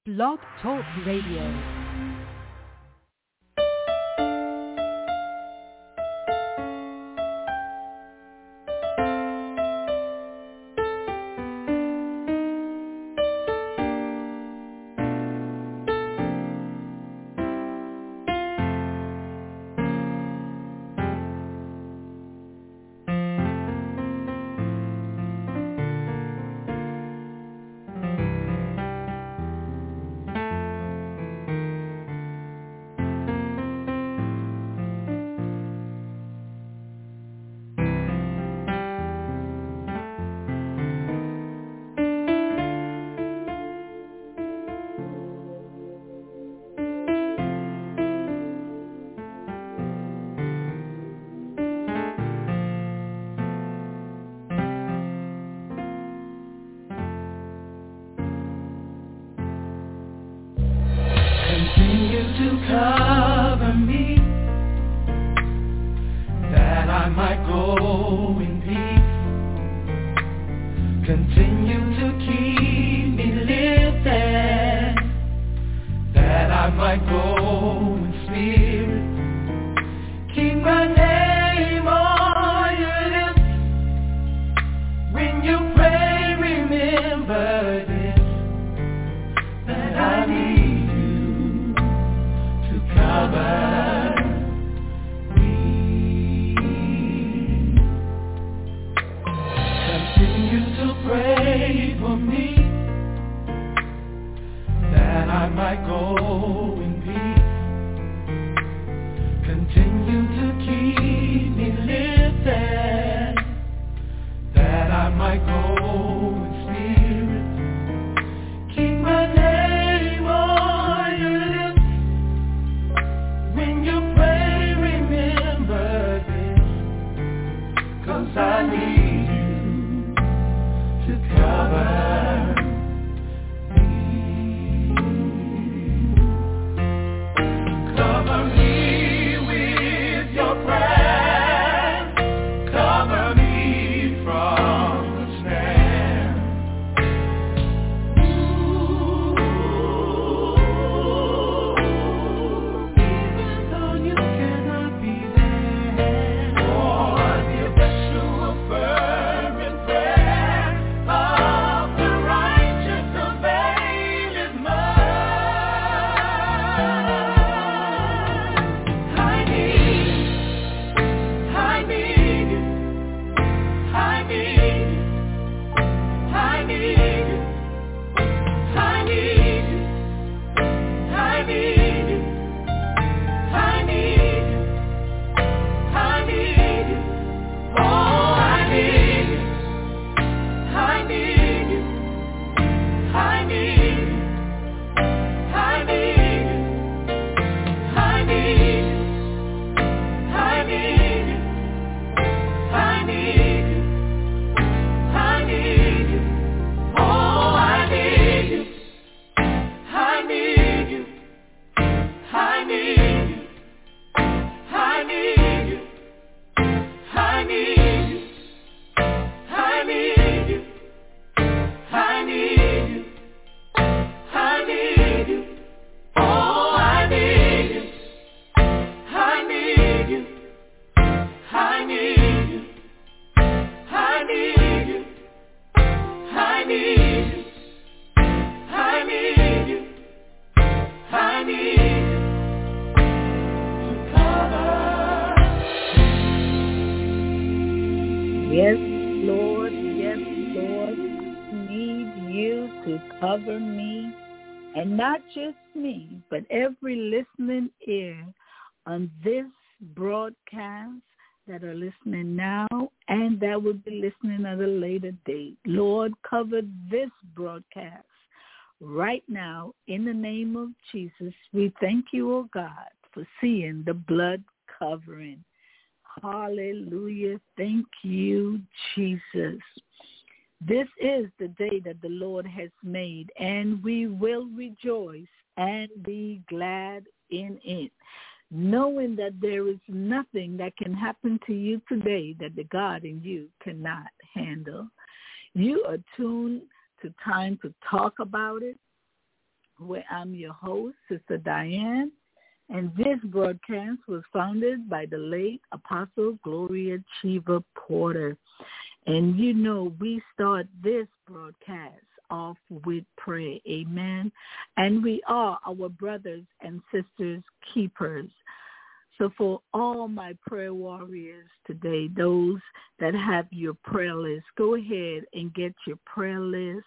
Blog Talk Radio. Cover me, and not just me, but every listening ear on this broadcast that are listening now and that will be listening at a later date. Lord, cover this broadcast right now in the name of Jesus. We thank you, oh God, for seeing the blood covering. Hallelujah. Thank you, Jesus. This is the day that the Lord has made, and we will rejoice and be glad in it, knowing that there is nothing that can happen to you today that the God in you cannot handle. You are tuned to Time to Talk About It where I'm your host, Sister Diane. And this broadcast was founded by the late Apostle Gloria Chiva Porter. And you know, we start this broadcast off with prayer. Amen. And we are our brothers and sisters keepers. So for all my prayer warriors today, those that have your prayer list, go ahead and get your prayer list.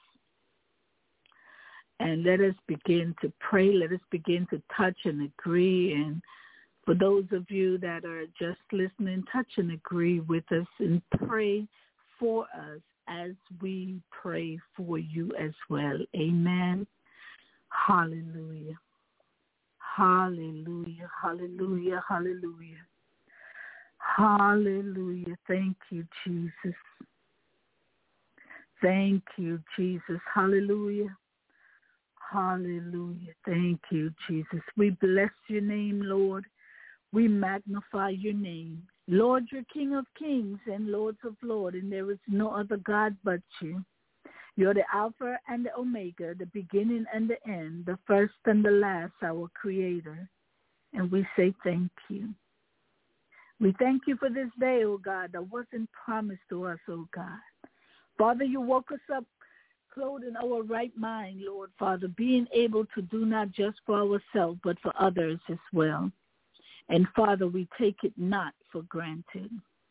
And let us begin to pray. Let us begin to touch and agree. And for those of you that are just listening, touch and agree with us and pray for us as we pray for you as well. Amen. Hallelujah. Hallelujah. Hallelujah. Hallelujah. Hallelujah. Thank you, Jesus. Thank you, Jesus. Hallelujah. Hallelujah. Thank you, Jesus. We bless your name, Lord. We magnify your name. Lord, you're King of kings and Lords of lords, and there is no other God but you. You're the Alpha and the Omega, the beginning and the end, the first and the last, our Creator. And we say thank you. We thank you for this day, oh God, that wasn't promised to us, oh God. Father, you woke us up clothed in our right mind, Lord, Father, being able to do not just for ourselves, but for others as well. And Father, we take it not for granted.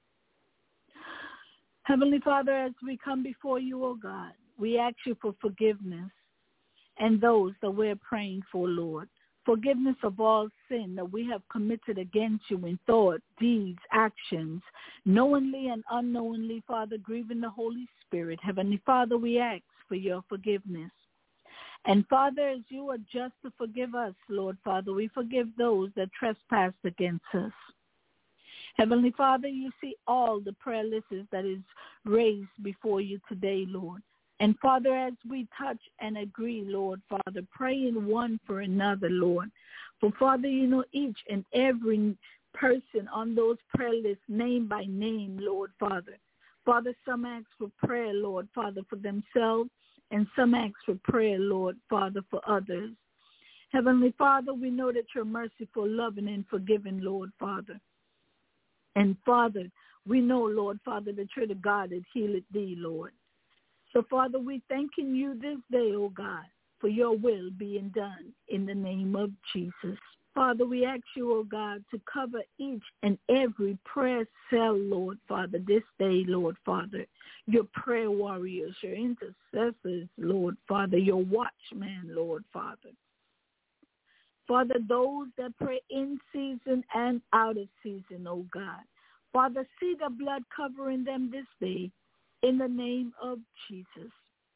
Heavenly Father, as we come before you, oh God, we ask you for forgiveness and those that we're praying for, Lord. Forgiveness of all sin that we have committed against you in thought, deeds, actions, knowingly and unknowingly, Father, grieving the Holy Spirit. Heavenly Father, we ask for your forgiveness. And Father, as you are just to forgive us, Lord Father, we forgive those that trespass against us. Heavenly Father, you see all the prayer lists that is raised before you today, Lord. And Father, as we touch and agree, Lord Father, praying one for another, Lord. For Father, you know each and every person on those prayer lists, name by name, Lord Father. Father, some ask for prayer, Lord Father, for themselves, and some ask for prayer, Lord Father, for others. Heavenly Father, we know that you're merciful, loving, and forgiving, Lord Father. And Father, we know, Lord Father, that you're the God that healeth thee, Lord. So, Father, we thanking you this day, oh God, for your will being done in the name of Jesus. Father, we ask you, oh God, to cover each and every prayer cell, Lord Father, this day, Lord Father. Your prayer warriors, your intercessors, Lord Father, your watchmen, Lord Father. Father, those that pray in season and out of season, oh God. Father, see the blood covering them this day in the name of Jesus.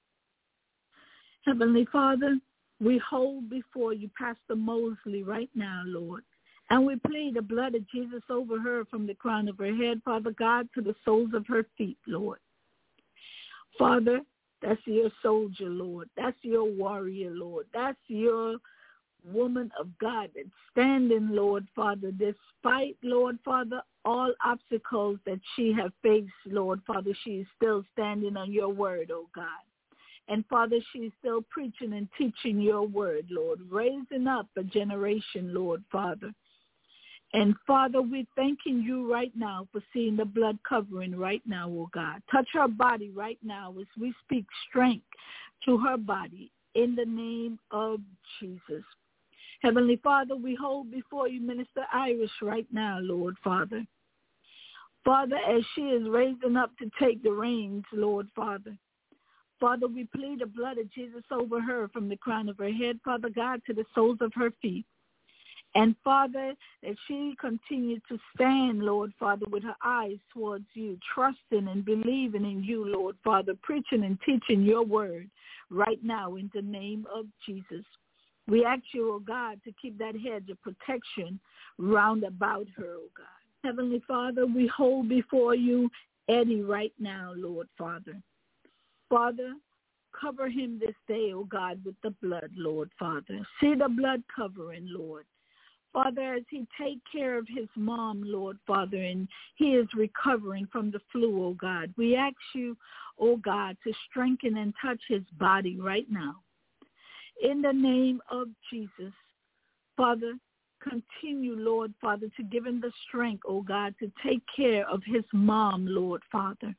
Heavenly Father, we hold before you Pastor Mosley right now, Lord. And we plead the blood of Jesus over her from the crown of her head, Father God, to the soles of her feet, Lord. Father, that's your soldier, Lord. That's your warrior, Lord. That's your woman of God that's standing, Lord Father, despite, Lord Father, all obstacles that she has faced, Lord Father, she is still standing on your word, oh God. And Father, she is still preaching and teaching your word, Lord, raising up a generation, Lord Father. And Father, we're thanking you right now for seeing the blood covering right now, oh God. Touch her body right now as we speak strength to her body in the name of Jesus. Heavenly Father, we hold before you Minister Iris right now, Lord Father. Father, as she is raising up to take the reins, Lord Father. Father, we plead the blood of Jesus over her from the crown of her head, Father God, to the soles of her feet. And Father, that she continue to stand, Lord Father, with her eyes towards you, trusting and believing in you, Lord Father, preaching and teaching your word right now in the name of Jesus. We ask you, oh God, to keep that hedge of protection round about her, oh God. Heavenly Father, we hold before you Eddie right now, Lord Father. Father, cover him this day, oh God, with the blood, Lord Father. See the blood covering, Lord. Father, as he take care of his mom, Lord Father, and he is recovering from the flu, oh God, we ask you, oh God, to strengthen and touch his body right now. In the name of Jesus, Father, continue, Lord, Father, to give him the strength, oh God, to take care of his mom, Lord, Father.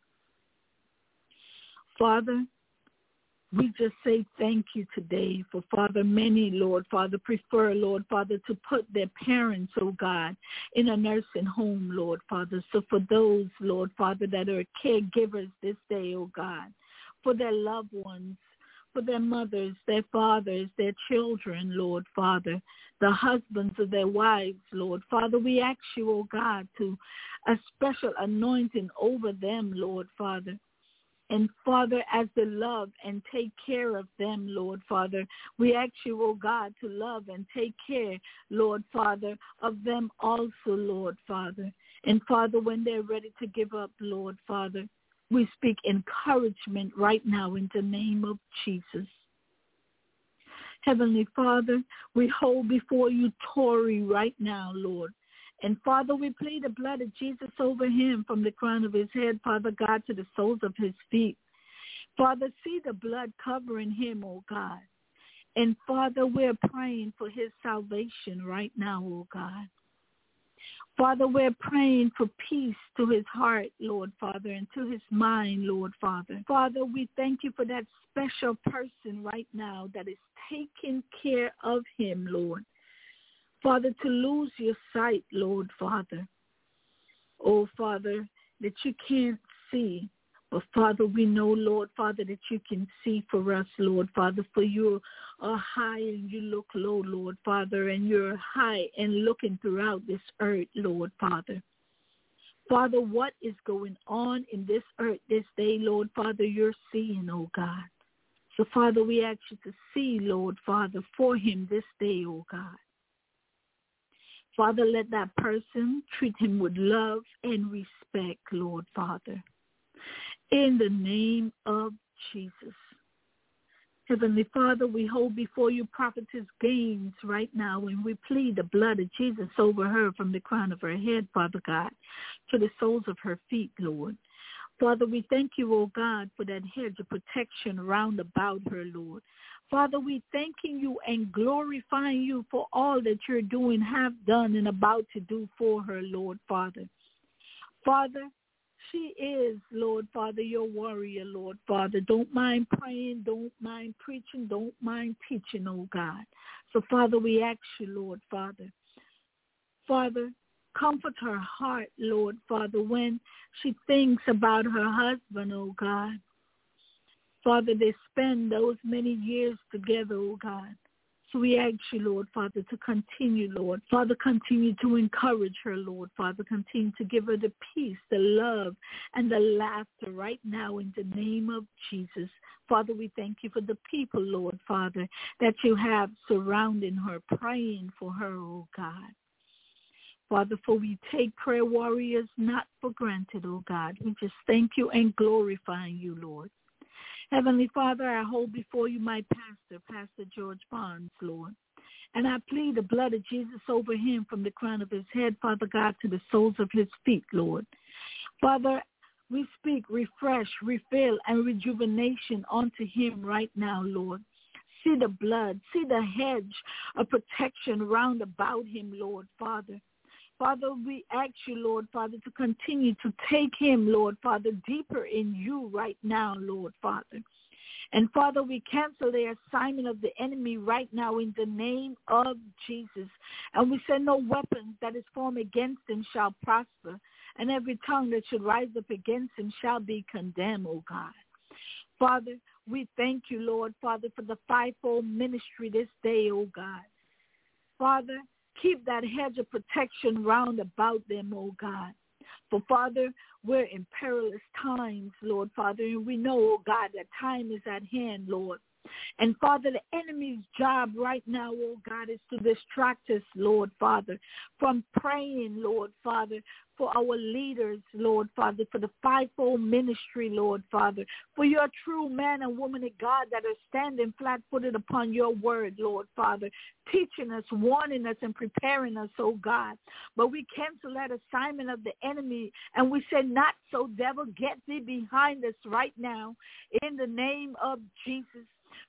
Father, we just say thank you today for, Father, many, Lord, Father, prefer, Lord, Father, to put their parents, oh God, in a nursing home, Lord, Father. So for those, Lord, Father, that are caregivers this day, oh God, for their loved ones, for their mothers, their fathers, their children, Lord, Father, the husbands of their wives, Lord, Father, we ask you, oh God, to a special anointing over them, Lord, Father. And, Father, as they love and take care of them, Lord, Father, we ask you, oh God, to love and take care, Lord, Father, of them also, Lord, Father. And, Father, when they're ready to give up, Lord, Father, we speak encouragement right now in the name of Jesus. Heavenly Father, we hold before you Tory right now, Lord. And, Father, we plead the blood of Jesus over him from the crown of his head, Father God, to the soles of his feet. Father, see the blood covering him, oh God. And, Father, we're praying for his salvation right now, oh God. Father, we're praying for peace to his heart, Lord, Father, and to his mind, Lord, Father. Father, we thank you for that special person right now that is taking care of him, Lord. Father, to lose your sight, Lord, Father. Oh, Father, that you can't see. But, Father, we know, Lord, Father, that you can see for us, Lord, Father, for you are high and you look low, Lord, Father, and you're high and looking throughout this earth, Lord, Father. Father, what is going on in this earth this day, Lord, Father, you're seeing, oh God. So, Father, we ask you to see, Lord, Father, for him this day, oh God. Father, let that person treat him with love and respect, Lord, Father. In the name of Jesus. Heavenly Father, we hold before you Prophetess Gaines right now, and we plead the blood of Jesus over her from the crown of her head, Father God, to the soles of her feet, Lord. Father, we thank you, oh God, for that hedge of protection round about her, Lord. Father, we thanking you and glorifying you for all that you're doing, have done, and about to do for her, Lord, Father. Father, she is, Lord, Father, your warrior, Lord, Father. Don't mind praying, don't mind preaching, don't mind teaching, oh God. So, Father, we ask you, Lord, Father. Father, comfort her heart, Lord, Father, when she thinks about her husband, oh God. Father, they spend those many years together, oh God. So we ask you, Lord, Father, to continue, Lord. Father, continue to encourage her, Lord. Father, continue to give her the peace, the love, and the laughter right now in the name of Jesus. Father, we thank you for the people, Lord, Father, that you have surrounding her, praying for her, oh God. Father, for we take prayer warriors not for granted, oh God. We just thank you and glorifying you, Lord. Heavenly Father, I hold before you my pastor, Pastor George Barnes, Lord. And I plead the blood of Jesus over him from the crown of his head, Father God, to the soles of his feet, Lord. Father, we speak refresh, refill, and rejuvenation onto him right now, Lord. See the blood, see the hedge of protection round about him, Lord, Father. Father, we ask you, Lord, Father, to continue to take him, Lord, Father, deeper in you right now, Lord, Father. And, Father, we cancel the assignment of the enemy right now in the name of Jesus. And we say no weapon that is formed against him shall prosper, and every tongue that should rise up against him shall be condemned, oh God. Father, we thank you, Lord, Father, for the fivefold ministry this day, oh God. Father, keep that hedge of protection round about them, oh God. For, Father, we're in perilous times, Lord, Father, and we know, oh God, that time is at hand, Lord. And, Father, the enemy's job right now, oh God, is to distract us, Lord, Father, from praying, Lord, Father, for our leaders, Lord, Father, for the fivefold ministry, Lord, Father, for your true man and woman of God that are standing flat-footed upon your word, Lord, Father, teaching us, warning us, and preparing us, oh God. But we cancel that assignment of the enemy, and we say, not so, devil, get thee behind us right now in the name of Jesus.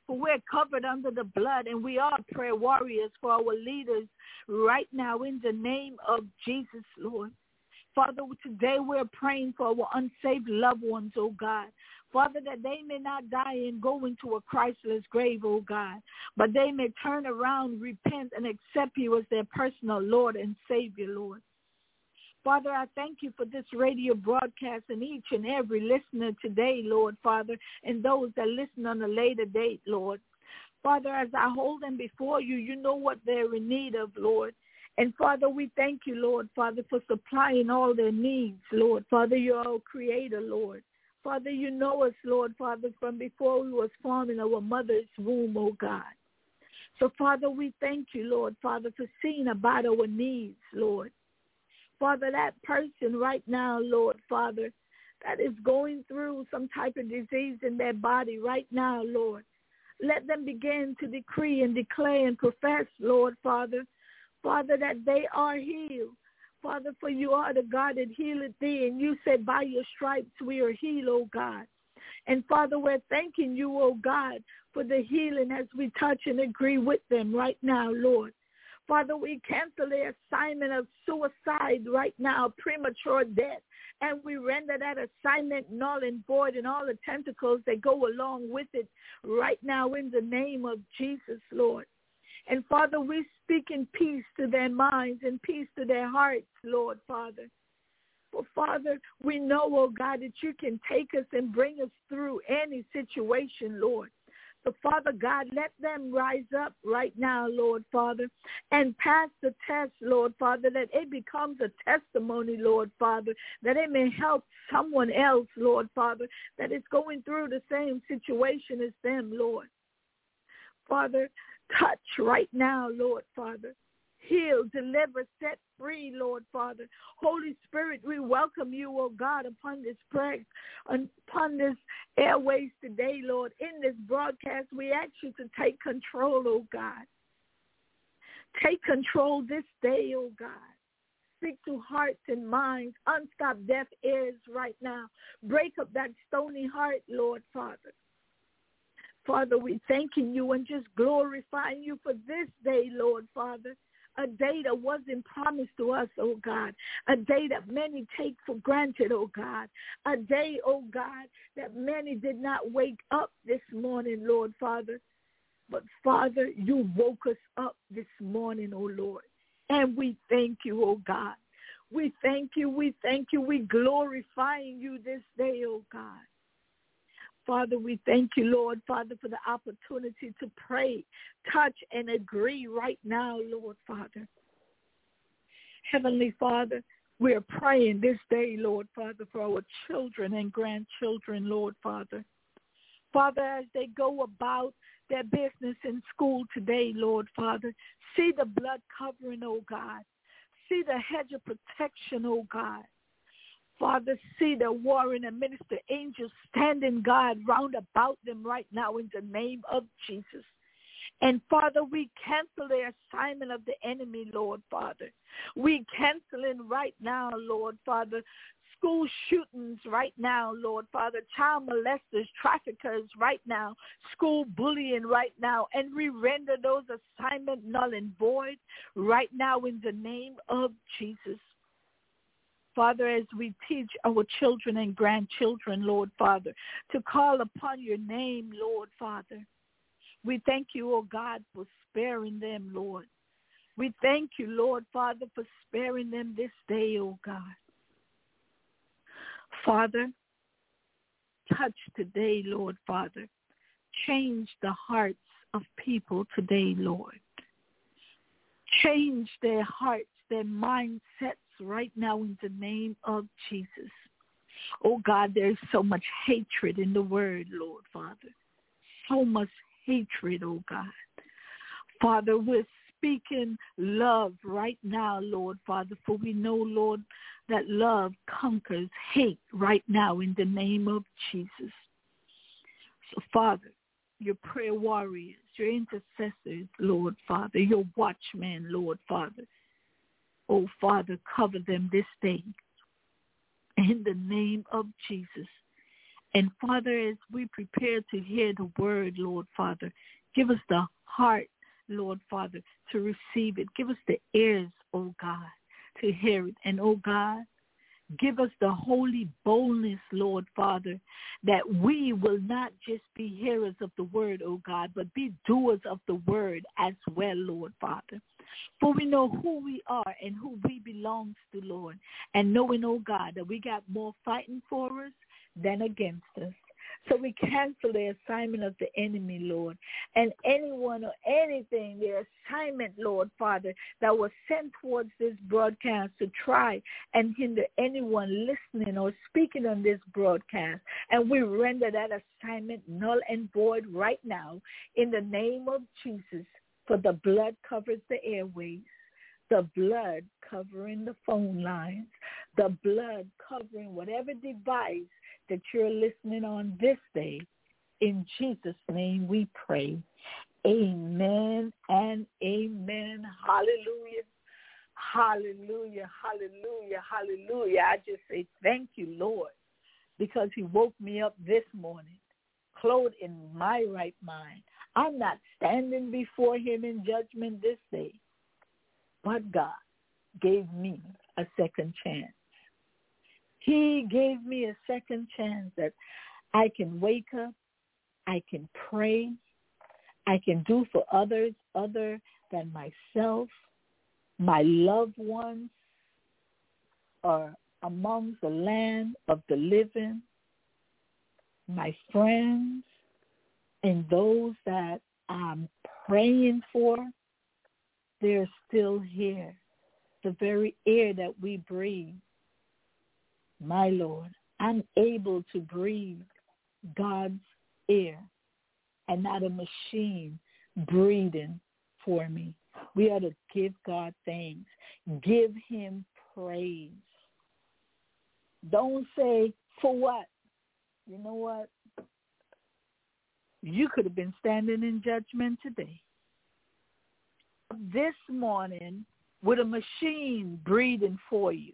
For we're covered under the blood, and we are prayer warriors for our leaders right now in the name of Jesus, Lord. Father, today we're praying for our unsaved loved ones, oh God. Father, that they may not die and go into a Christless grave, oh God, but they may turn around, repent, and accept you as their personal Lord and Savior, Lord. Father, I thank you for this radio broadcast and each and every listener today, Lord, Father, and those that listen on a later date, Lord. Father, as I hold them before you, you know what they're in need of, Lord. And, Father, we thank you, Lord, Father, for supplying all their needs, Lord. Father, you're our creator, Lord. Father, you know us, Lord, Father, from before we was formed in our mother's womb, oh God. So, Father, we thank you, Lord, Father, for seeing about our needs, Lord. Father, that person right now, Lord, Father, that is going through some type of disease in their body right now, Lord. Let them begin to decree and declare and profess, Lord, Father, Father, that they are healed. Father, for you are the God that healeth thee, and you said by your stripes we are healed, oh God. And Father, we're thanking you, oh God, for the healing as we touch and agree with them right now, Lord. Father, we cancel the assignment of suicide right now, premature death, and we render that assignment null and void and all the tentacles that go along with it right now in the name of Jesus, Lord. And Father, we speak in peace to their minds and peace to their hearts, Lord, Father. For Father, we know, oh God, that you can take us and bring us through any situation, Lord. So, Father God, let them rise up right now, Lord, Father, and pass the test, Lord, Father, that it becomes a testimony, Lord, Father, that it may help someone else, Lord, Father, that is going through the same situation as them, Lord. Father, touch right now, Lord, Father. Heal, deliver, set free, Lord, Father. Holy Spirit, we welcome you, oh God, upon this prayer, upon this airways today, Lord. In this broadcast, we ask you to take control, oh God. Take control this day, oh God. Speak to hearts and minds. Unstop deaf ears right now. Break up that stony heart, Lord, Father. Father, we thanking you and just glorifying you for this day, Lord, Father. A day that wasn't promised to us, oh God. A day that many take for granted, oh God. A day, oh God, that many did not wake up this morning, Lord, Father. But, Father, you woke us up this morning, oh Lord. And we thank you, oh God. We thank you, we glorifying you this day, oh God. Father, we thank you, Lord, Father, for the opportunity to pray, touch, and agree right now, Lord, Father. Heavenly Father, we're praying this day, Lord, Father, for our children and grandchildren, Lord, Father. Father, as they go about their business in school today, Lord, Father, see the blood covering, oh God. See the hedge of protection, oh God. Father, see the warring and minister angels standing, God, round about them right now in the name of Jesus. And, Father, we cancel the assignment of the enemy, Lord, Father. We canceling right now, Lord, Father, school shootings right now, Lord, Father, child molesters, traffickers right now, school bullying right now, and we render those assignments null and void right now in the name of Jesus. Father, as we teach our children and grandchildren, Lord, Father, to call upon your name, Lord, Father, we thank you, oh God, for sparing them, Lord. We thank you, Lord, Father, for sparing them this day, oh God. Father, touch today, Lord, Father. Change the hearts of people today, Lord. Change their hearts, their mindsets right now in the name of Jesus. Oh God, there's so much hatred in the word, Lord, Father. So much hatred, oh God. Father, we're speaking love right now, Lord, Father, for we know, Lord, that love conquers hate right now in the name of Jesus. So, Father, your prayer warriors, your intercessors, Lord, Father, your watchmen, Lord, Father, oh, Father, cover them this day in the name of Jesus. And Father, as we prepare to hear the word, Lord Father, give us the heart, Lord Father, to receive it. Give us the ears, oh God, to hear it. And oh God, give us the holy boldness, Lord Father, that we will not just be hearers of the word, oh God, but be doers of the word as well, Lord Father. For we know who we are and who we belong to, Lord. And knowing, oh God, that we got more fighting for us than against us. So we cancel the assignment of the enemy, Lord, and anyone or anything, their assignment, Lord Father, that was sent towards this broadcast to try and hinder anyone listening or speaking on this broadcast. And we render that assignment null and void right now in the name of Jesus, for the blood covers the airways, the blood covering the phone lines, the blood covering whatever device that you're listening on this day. In Jesus' name we pray. Amen and amen. Hallelujah. Hallelujah. Hallelujah. Hallelujah. I just say thank you, Lord, because he woke me up this morning, clothed in my right mind. I'm not standing before him in judgment this day, but God gave me a second chance. He gave me a second chance that I can wake up, I can pray, I can do for others other than myself, my loved ones are amongst the land of the living, my friends, and those that I'm praying for, they're still here. The very air that we breathe, my Lord, I'm able to breathe God's air and not a machine breathing for me. We ought to give God thanks. Give him praise. Don't say, for what? You know what? You could have been standing in judgment today. This morning with a machine breathing for you.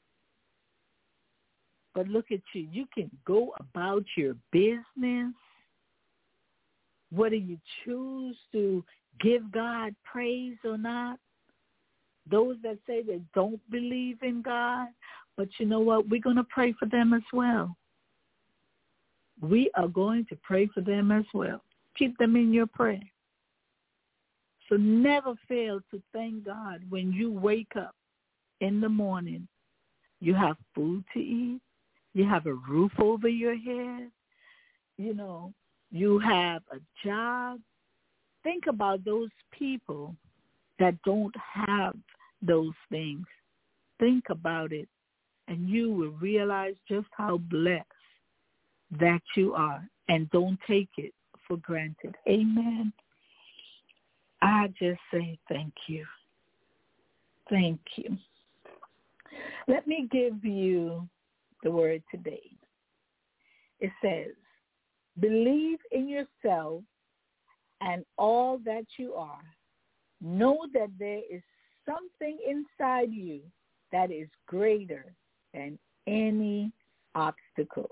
But look at you. You can go about your business. Whether you choose to give God praise or not. Those that say they don't believe in God. But you know what? We're going to pray for them as well. We are going to pray for them as well. Keep them in your prayer. So never fail to thank God when you wake up in the morning. You have food to eat. You have a roof over your head. You know, you have a job. Think about those people that don't have those things. Think about it, and you will realize just how blessed that you are, and don't take it for granted. Amen. I just say thank you. Thank you. Let me give you the word today. It says, believe in yourself and all that you are. Know that there is something inside you that is greater than any obstacle.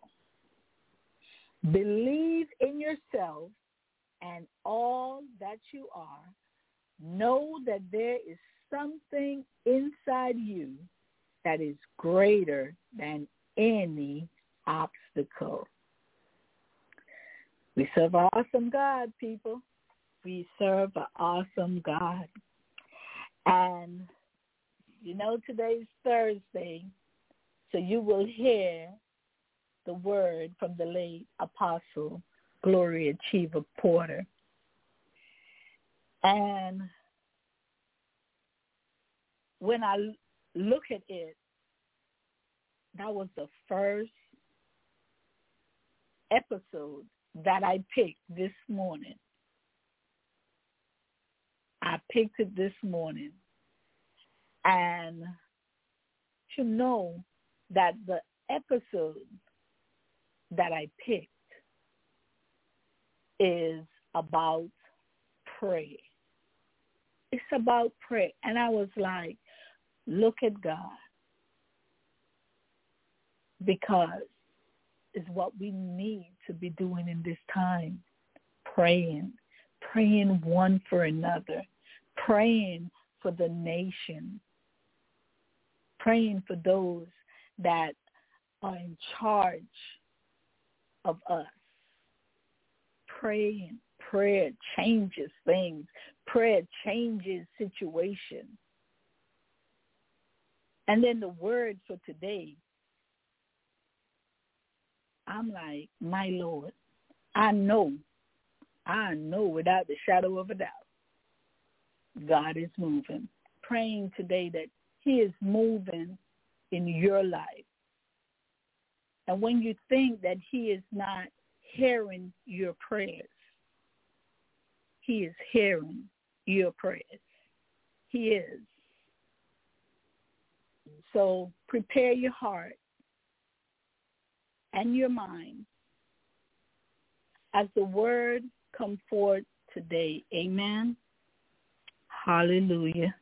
Believe in yourself and all that you are. Know that there is something inside you that is greater than any obstacle. We serve an awesome God, people. We serve an awesome God. And, you know, today's Thursday, so you will hear the word from the late Apostle Gloria Chiva Porter. And when I look at it, that was the first episode that I picked this morning. I picked it this morning. And to know that the episode that I picked is about prayer. It's about prayer. And I was like, look at God. Because is what we need to be doing in this time. Praying one for another, praying for the nation, praying for those that are in charge of us. Prayer changes things. Prayer changes situations. And then the word for today, I'm like, my Lord, I know without the shadow of a doubt, God is moving. Praying today that he is moving in your life. And when you think that he is not hearing your prayers, he is hearing your prayers. He is. So prepare your heart and your mind as the word comes forth today. Amen. Hallelujah.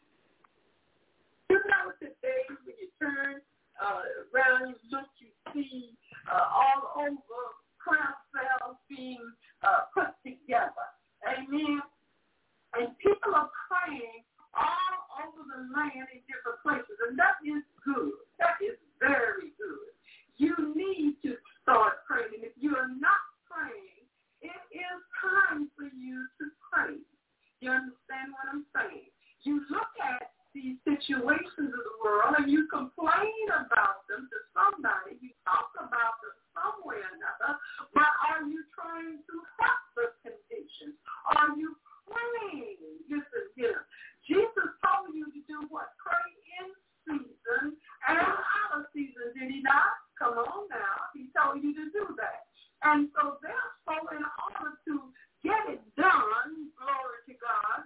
You know, today when you turn around, you look, you see all over crown cells being put together. Amen. And people are praying all over the land in different places. And that is good. That is very good. You need to start praying. If you are not praying, it is time for you to pray. You understand what I'm saying? You look at these situations of the world and you complain about them to somebody. You talk about them some way or another. But are you trying to help the conditions? Are you praying? Listen here. Jesus told you to do what? Pray in season and out of season. Did he not? Come on now. He told you to do that. And so therefore, in order to get it done, glory to God,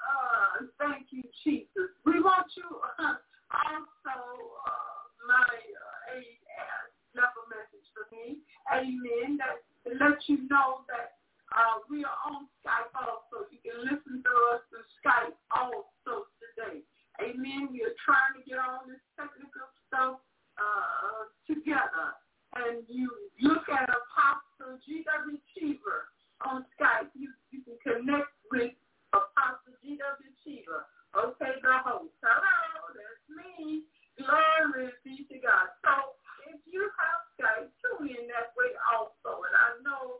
thank you, Jesus. We want you also, my aide left a message for me, amen, that to let you know that we are on Skype also. You can listen to us through Skype also today. Amen. We are trying to get all this technical stuff together. And you look at Apostle G.W. Cheever on Skype. You can connect with Apostle G.W. Cheever. Okay, the host. Hello, that's me. Glory be to God. So if you have Skype, tune in that way also. And I know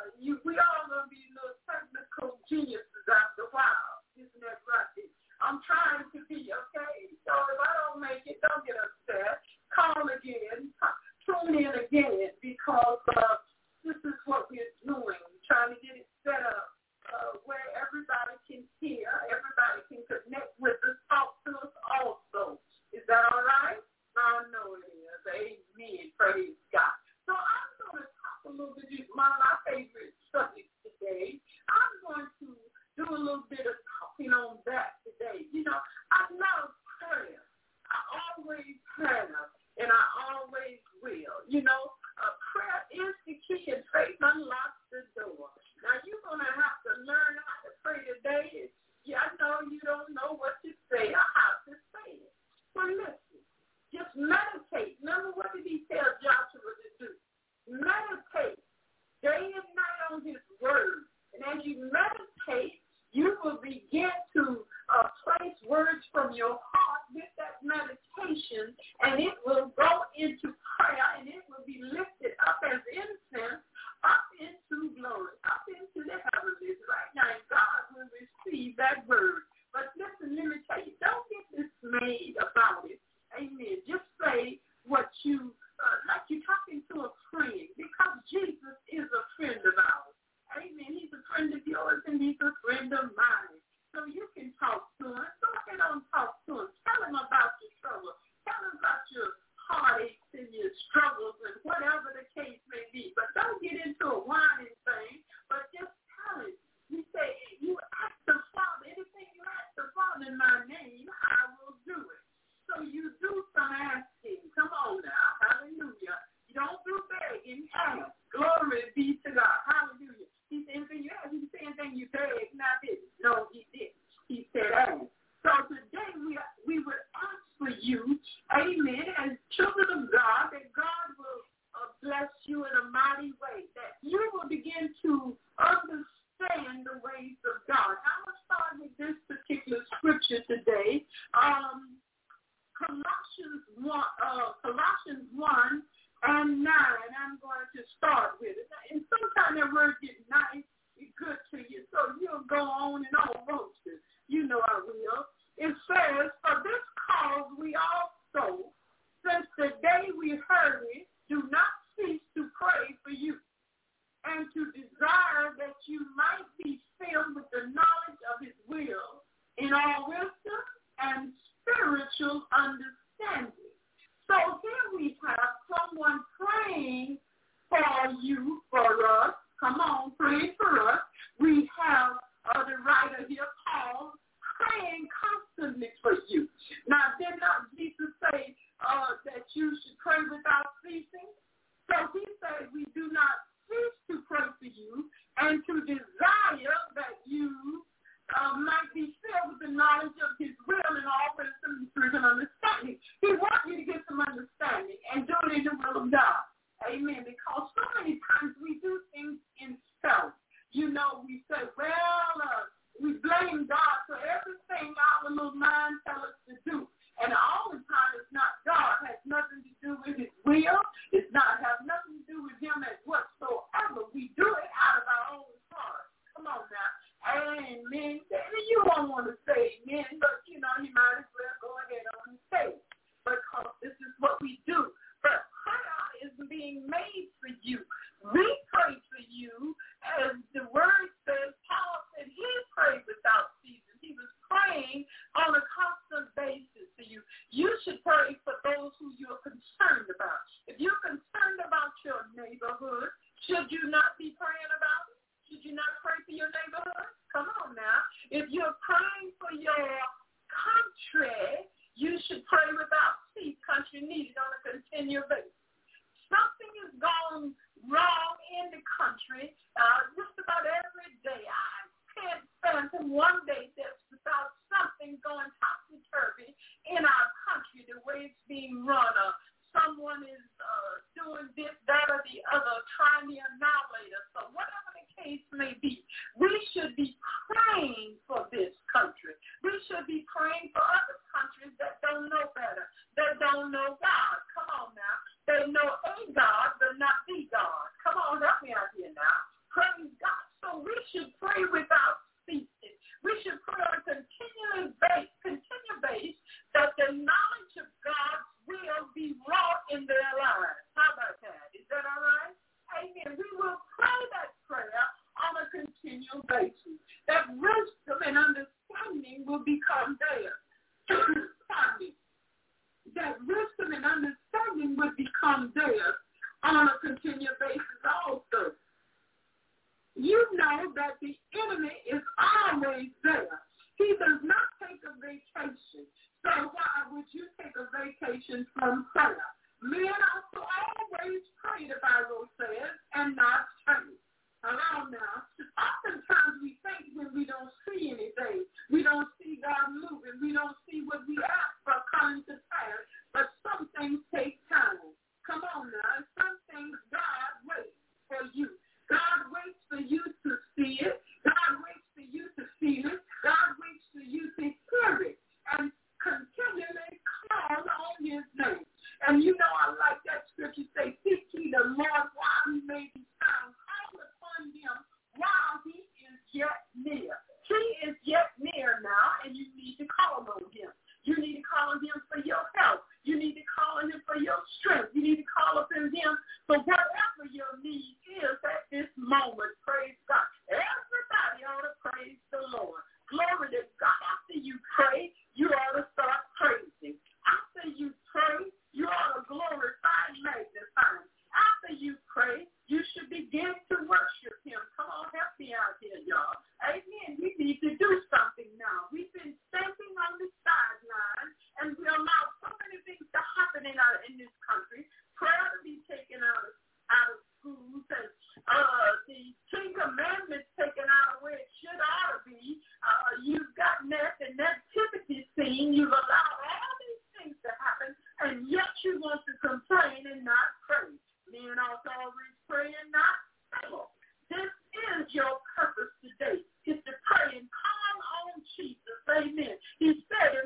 we all going to be little technical geniuses after a while. Isn't that right? I'm trying to be, okay? So if I don't make it, don't get upset. Call again. Tune in again because this is what we're doing. We're trying to get it set up where everybody can hear, everybody can connect with us, talk to us also. Is that all right? I know it is. Amen. Praise God. So I'm going to talk a little bit of one of my favorite subjects today. I'm going to do a little bit of talking on that today. You know, I love prayer. I always have, and I always will. You know, prayer is the key, and faith unlocks the door. Now, you're going to have to learn how to pray today. Yeah, I know you don't know what to say or how to say it. But listen, just meditate. Remember, what did he tell Joshua to do? Meditate day and night on his word. And as you meditate, you will begin to place words from your heart with that meditation, and it will go into prayer, and it will be lifted up as incense, up into glory, up into the heavens right now, and God will receive that word. But listen, let me tell you, don't get dismayed about it. Amen. Just say what you, like you're talking to a friend, because Jesus is a friend of ours. Amen. He's a friend of yours, and he's a friend of mine. So you can talk to him. Go ahead and talk to him. Tell him about your trouble. Tell him about your heartaches and your struggles and whatever the case may be. But don't get into a whining thing, but just tell him. You say, you ask the Father, anything you ask the Father in my name, I will do it. So you do some asking. Come on now. Hallelujah. You don't do begging. Ask. Glory be to God. Hallelujah. He said, anything you ask, he said, anything you beg, not this. No, he didn't. He said, ask. So today we would ask for you, amen, as children of God, that God will bless you in a mighty today. Colossians 1 and 9. I'm going to start with it. And sometimes that word gets nice and good to you, so you'll go on and on, won't you? You know I will. It says, for this cause we also, since the day we heard it, do not cease to pray for you, and to desire that you might be filled with the knowledge of his will in all wisdom and spiritual understanding. So here we have someone praying for you, for us. Come on, praying for us. We have the writer here, Paul, praying constantly for you. Now, did not Jesus say that you should pray without ceasing? So he said we do not cease to pray for you and to desire that you might be filled with the knowledge of his will and all wisdom and spiritual understanding. He wants you to get some understanding and do it in the will of God. Amen. Because so many times we do things in self. You know, we say, we blame God for everything our little mind tells us to do. And all the time it's not God. It has nothing to do with his will. It has nothing to do with him as whatsoever. We do it out of our own heart. Come on now. Amen. You won't want to say amen, but you might as well go ahead on and say it. Because this is what we do. But prayer is being made for you. We pray for you as the word says. Paul said he prayed without ceasing. He was praying on a constant basis for you. You should pray for those who you're concerned about. If you're concerned about your neighborhood, should you not be praying about it? Should you not pray for your neighborhood? Come on now. If you're praying for your country, you should pray without cease. Country needed on a continual basis. Something is going wrong in the country just about every day. I can't stand one day that's without something going topsy-turvy in our country, the way it's being run. Someone is doing this, that, or the other, trying to annihilate us. So whatever the case may be, we should be praying for this country. We should be praying for other countries that don't know better, that don't know God. Come on now. They know a God, but not the God. Come on, help me out here now. Praise God. So we should pray without ceasing. We should pray on a continual base that the knowledge of God's will be wrought in their lives. How about that? Is that all right? Amen. We will pray that prayer on a continual basis. That wisdom and understanding will become theirs. Pardon me. That wisdom and understanding would become theirs on a continual basis also. You know that the enemy is always there. He does not take a vacation. So why would you take a vacation from prayer? Men also always pray, the Bible says, and not faint. Hello now. Oftentimes we think when we don't see anything, we don't see God moving, we don't see what we ask for coming to pass, but some things take time. Come on now. Some things God waits for you. God waits for you to see it. God waits for you to feel it. God waits for you to hear it and continually call on his name. And you know I like that scripture say, seek ye the Lord while he may be found. Call upon him while he is yet near. He is yet near now, and you need to call on him. You need to call on him for your help. You need to call on him for your strength. You need to call upon him for whatever your need is at this moment. Praise God. Everybody ought to praise the Lord. Glory to God. After you pray, you ought to start praising. After you pray, you ought to glorify and magnify him. After you pray, you should begin to worship him. Come on, help me out here, y'all. Amen. We need to do something now. We've been standing on the sideline, and we allow so many things to happen in this country. Prayer to be taken out of schools, and the Ten Commandments taken out of where it should ought to be. You've got the nativity scene. You've allowed all these things to happen, and yet you want to complain and not pray. Men also always pray and not fail. This is your purpose today, is to pray and call on Jesus. Amen. He said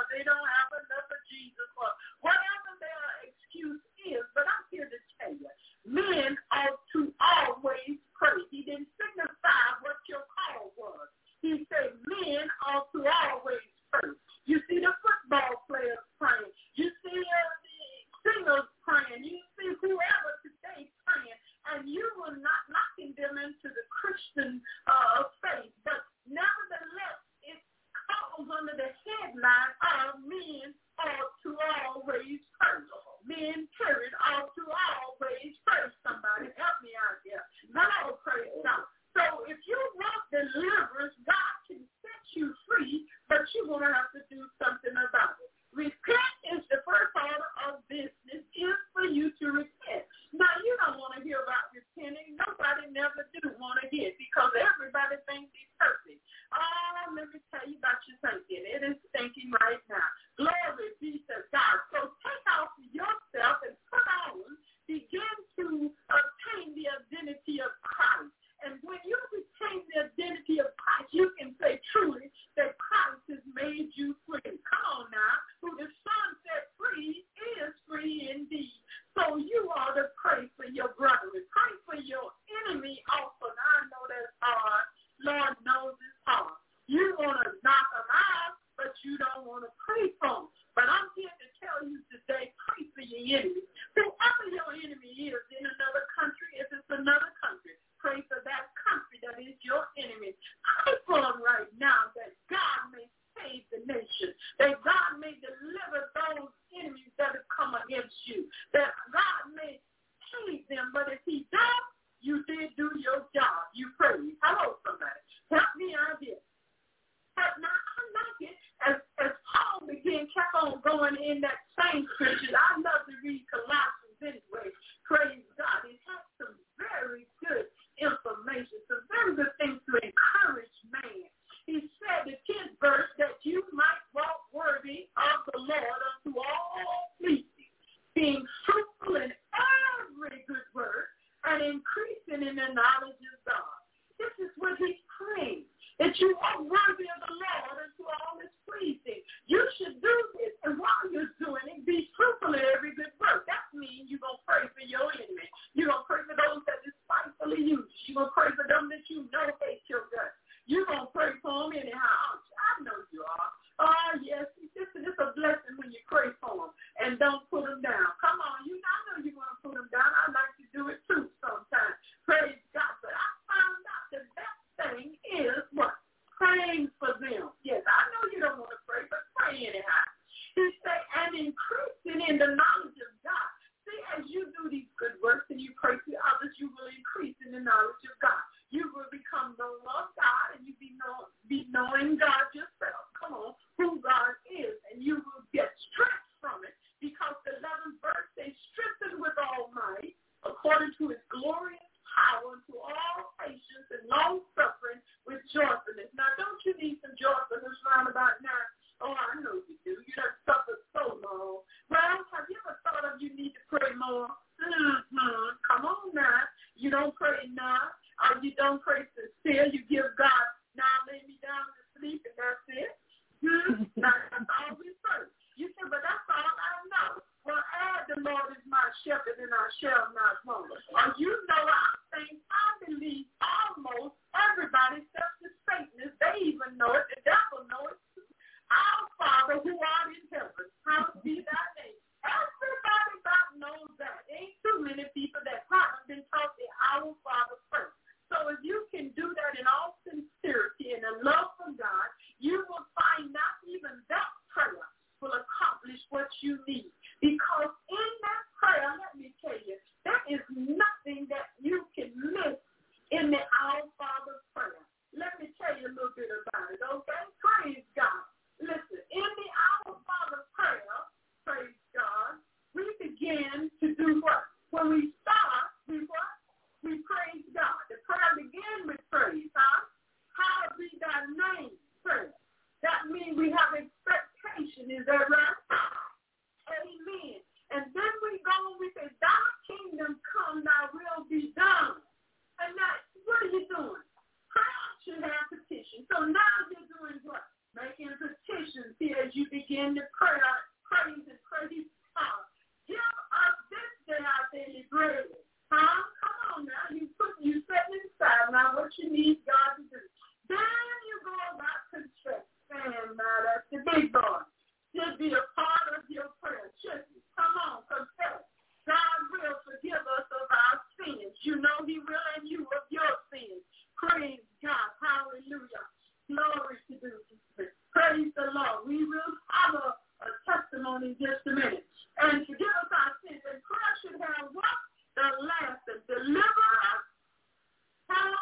because they don't have enough of Jesus or whatever their excuse is. But I'm here to tell you, men ought to always pray. He didn't signify what your call was. He said men ought to always pray. You see the football players praying. You see the singers praying. You see whoever today praying. And you were not knocking them into the Christian faith. But nevertheless, it falls under the headline of men ought to always pray. Men, period, ought to always pray. Somebody help me out here. Hello, praise God. So if you want deliverance, God can set you free, but you're going to have to do something about it. Repent is the first order of business, is for you to repent. Now, you don't want to hear about repenting. Nobody never do want to hear it because everybody thinks he's perfect. Oh, let me tell you about your thinking. It is thinking right now. Glory be to God. So take off yourself and put on, begin to obtain the identity of Christ. And when you retain the identity of Christ, you can say truly that Christ has made you free. Come on now. Who the Son set free is free indeed. So you ought to pray for your brethren. Pray for your enemy also. Now, I know that's hard. Lord knows it's hard. You want to knock them out, but you don't want to pray for them. But I'm here to tell you today, pray for your enemy. Whoever your enemy is in another country, if it's another country, pray for that country that is your enemy. Pray for them right now that God may save the nation, that God may deliver those enemies that have come against you, that God may save them. But if he does, you did do your job. You prayed. Hello, somebody. Help me out here. But now I like it as Paul kept on going in that same scripture. I love to read Colossians anyway. Praise God. It has some very good information, some very good things to encourage man. He said, the 10th verse, that you might walk worthy of the Lord unto all pleasing, being fruitful in every good work and increasing in the knowledge of God. This is what he's praying, that you are worthy of the Lord unto all is pleasing. You should do this, and while you're doing it, be fruitful in every good work. That means you're going to pray for your enemy. You're going to pray for those that despitefully use you. You're going to pray for them that you know hate your guts. You're going to pray for them anyhow. I know you are. Oh, yes. It's a blessing when you pray for them and don't put them down. Come on. I know you're going to put them down. I like to do it too sometimes. Praise God. But I found out the best thing is what? Praying for them. Yes, I know you don't want to pray, but pray anyhow. He said, and increasing in the knowledge of God. See, as you do these good works and you pray for others, you will increase in the knowledge of God. You will become known of God, and you be knowing God yourself. Come on, who God is, and you will get strength from it, because the 11th verse says, strengthened with all might, according to his glorious power, unto all patience and long suffering with joyfulness. Now, don't you need some joyfulness round about now? Oh, I know you do. You done suffered so long. Well, have you ever thought of you need to pray more? Come on now. You don't pray now. You don't pray sincere. You give God, now lay me down to sleep, and that's it. Now, that's all we pray. You say, but that's all I know. Well, the Lord is my shepherd, and I shall not want. You know, I believe almost everybody except the Satanists, they even know it. The devil knows it. Our Father who art in heaven, hallowed be thy name. Everybody about knows that. Ain't too many people that haven't been taught the Our Father first. So if you can do that in all sincerity and a love for God, you will find not even that prayer will accomplish what you need. Because in that prayer, let me tell you, there is nothing that you can miss in the Our Father prayer. Let me tell you a little bit about it, okay? Praise God. Listen, in the Our Father prayer, praise God, we begin to do what? When we start, we what? We praise God. The prayer begins with praise, huh? Hallowed be thy name, praise. That means we have expectation, is that right? Amen. And then we go and we say, thy kingdom come, thy will be done. And now, what are you doing? Prayer should have petition. So now you're doing what? Making petitions here as you begin in the praise and praise God. Give us this day our daily bread. Huh? Come on now. You setting it aside now what you need God to do. Then you go about confessing. Now that's the big boy. Should be a part of your prayer. Should be. Come on, confess. God will forgive us of our sins. You know He will, and you of your sins. Praise God. Hallelujah. Glory to Jesus. Praise the Lord. We will have a testimony in just a minute. And forgive us our sins. And prayer should have what? The last and deliver us from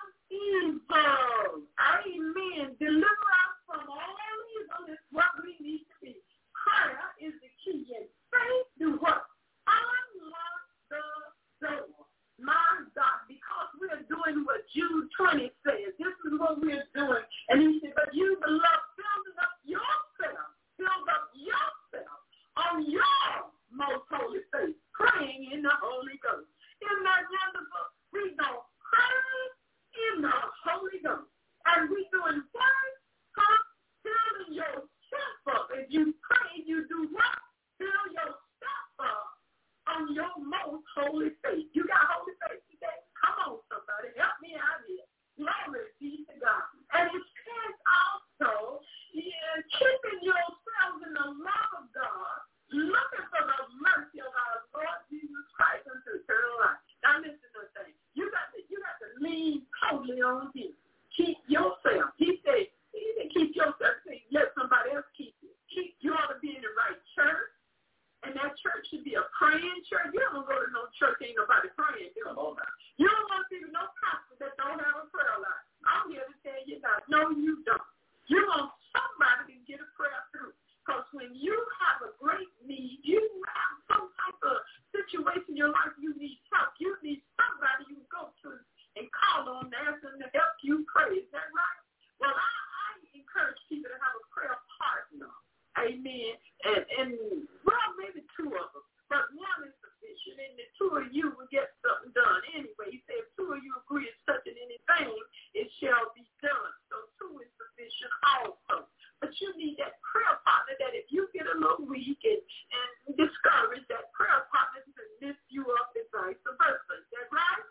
evil. Amen. Deliver us from all evil is what we need to be. Prayer is the key. And faith do what? Unlock the door. My God, because we're doing what Jude 20 says. This is what we're doing. And he said, but you, beloved, build up yourself. Build up yourself on your most holy faith, praying in the Holy Ghost. Isn't that wonderful? We don't pray in the Holy Ghost. And we doing what? Building yourself up. If you pray, you do what? Build yourself up on your most holy faith. You got holy faith today? Come on, somebody. Help me out here. Glory be to God. And it says also, keeping yourselves in the love of God, looking for the mercy of our Lord Jesus Christ unto eternal life. Now listen to the thing. You got to lean totally on Him. Keep yourself. He said, keep yourself. Let somebody else keep you. You ought to be in the right church. And that church should be a praying church. You don't go to no church, ain't nobody praying. You don't want to see no pastor that don't have a prayer life. I'm here to tell you that. No, you don't. You want somebody to get a prayer through. Because when you have a great need, you have some type of situation in your life you need help. You need somebody you go to and call on and ask them to help you pray. Is that right? Well, I encourage people to have a prayer partner. Amen. And well, maybe two of them. But one is sufficient, and the two of you will get something done anyway. He said, if two of you agree to touching anything, it shall be done. So two is sufficient also. But you need that prayer partner that if you get a little weak and discouraged, that prayer partner can lift you up and vice versa. Is that right?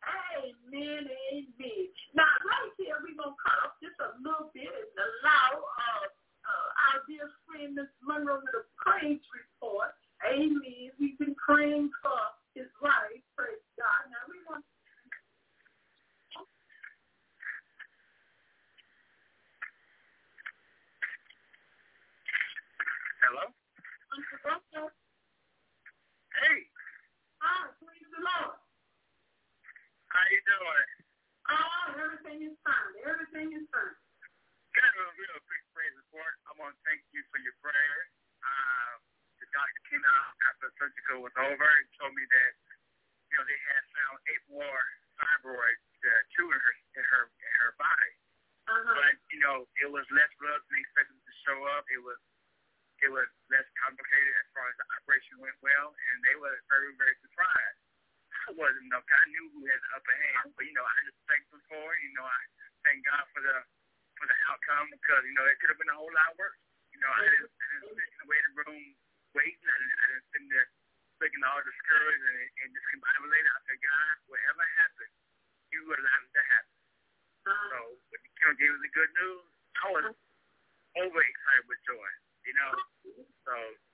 Amen, amen. Now, right here, we're going to cut off just a little bit and allow our dear friend, Ms. Monroe, with a praise report. Amen. We've been praying for his wife. Praise God. Now, we want Hello? Hey. Hi, praise the Lord. How you doing? Oh, everything is fine. Everything is fine. Got a real quick praise report. I want to thank you for your prayers. The doctor came out after the surgical was over and told me that, they had found 8 more fibroids, 2 in her body. But, it was less blood than expected to show up. It was less complicated as far as the operation went well, and they were very, very surprised. I wasn't, I knew who had the upper hand, but, I just thank them for it. I thank God for the outcome because, it could have been a whole lot worse. I didn't sit in the waiting room waiting. I didn't sit there looking all discouraged and discombobulated. I said, God, whatever happened, you allowed it to happen. So when the gave us the good news, I was overexcited with joy, So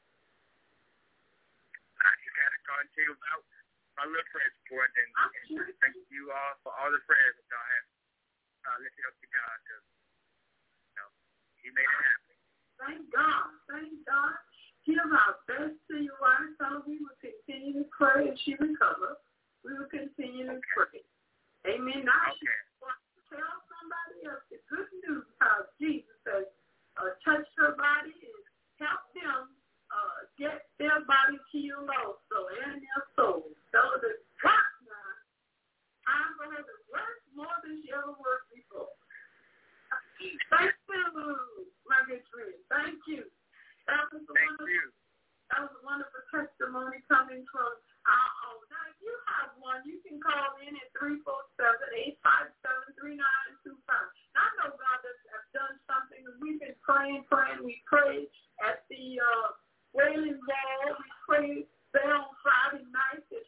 I just had to call and tell you about my little prayer support and thank you all for all the prayers that y'all have lifted up to God because, He made it happen. Thank God. Thank God. Give our best to your wife. So we will continue to pray as she recovers. We will continue to pray. Amen. Now she wants to tell somebody else the good news how Jesus has touched her body and helped them get their body healed also and their soul. Tell her to work now. Time for her to work more than she ever worked before. Thank you, my good friend. Thank you. That was a wonderful testimony coming from our own. Now, if you have one, you can call in at 347-857-3925. Now, I know God has done something. We've been praying. We prayed at the Wailing Wall. We pray there on Friday nights at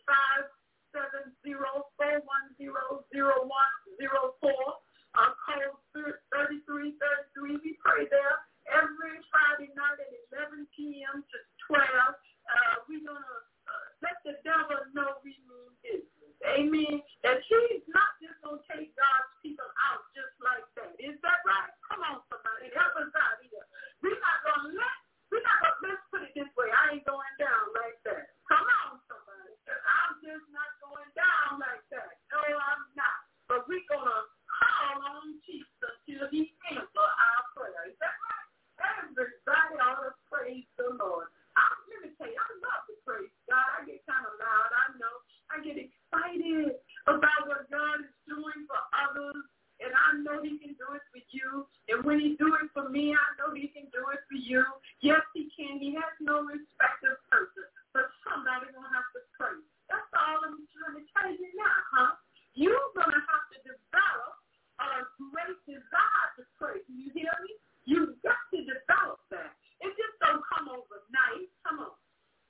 570-410-0104. Code 3333. We pray there every Friday night at 11 p.m. to 12. We're going to let the devil know we mean business. Amen. That he's not just going to take God's people out just like that. Is that right? Come on, somebody. Help us out here. Let's put it this way. I ain't going down like that. Come on, somebody. I'm just not going down like that. No, I'm not. But we're going to call on Jesus until he answers our prayer. Is that right? Everybody ought to praise the Lord. Let me tell you, I love to praise God. I get kind of loud. I know. I get excited about what God is doing for others. And I know he can do it for you. And when he do it for me, I know he can do it for you. Yes, he can. He has no respect of person. But somebody's going to have to pray. That's all I'm trying to tell you now, huh? You're going to have to develop a great desire to pray. Do you hear me? You've got to develop that. It just don't come overnight. Come on.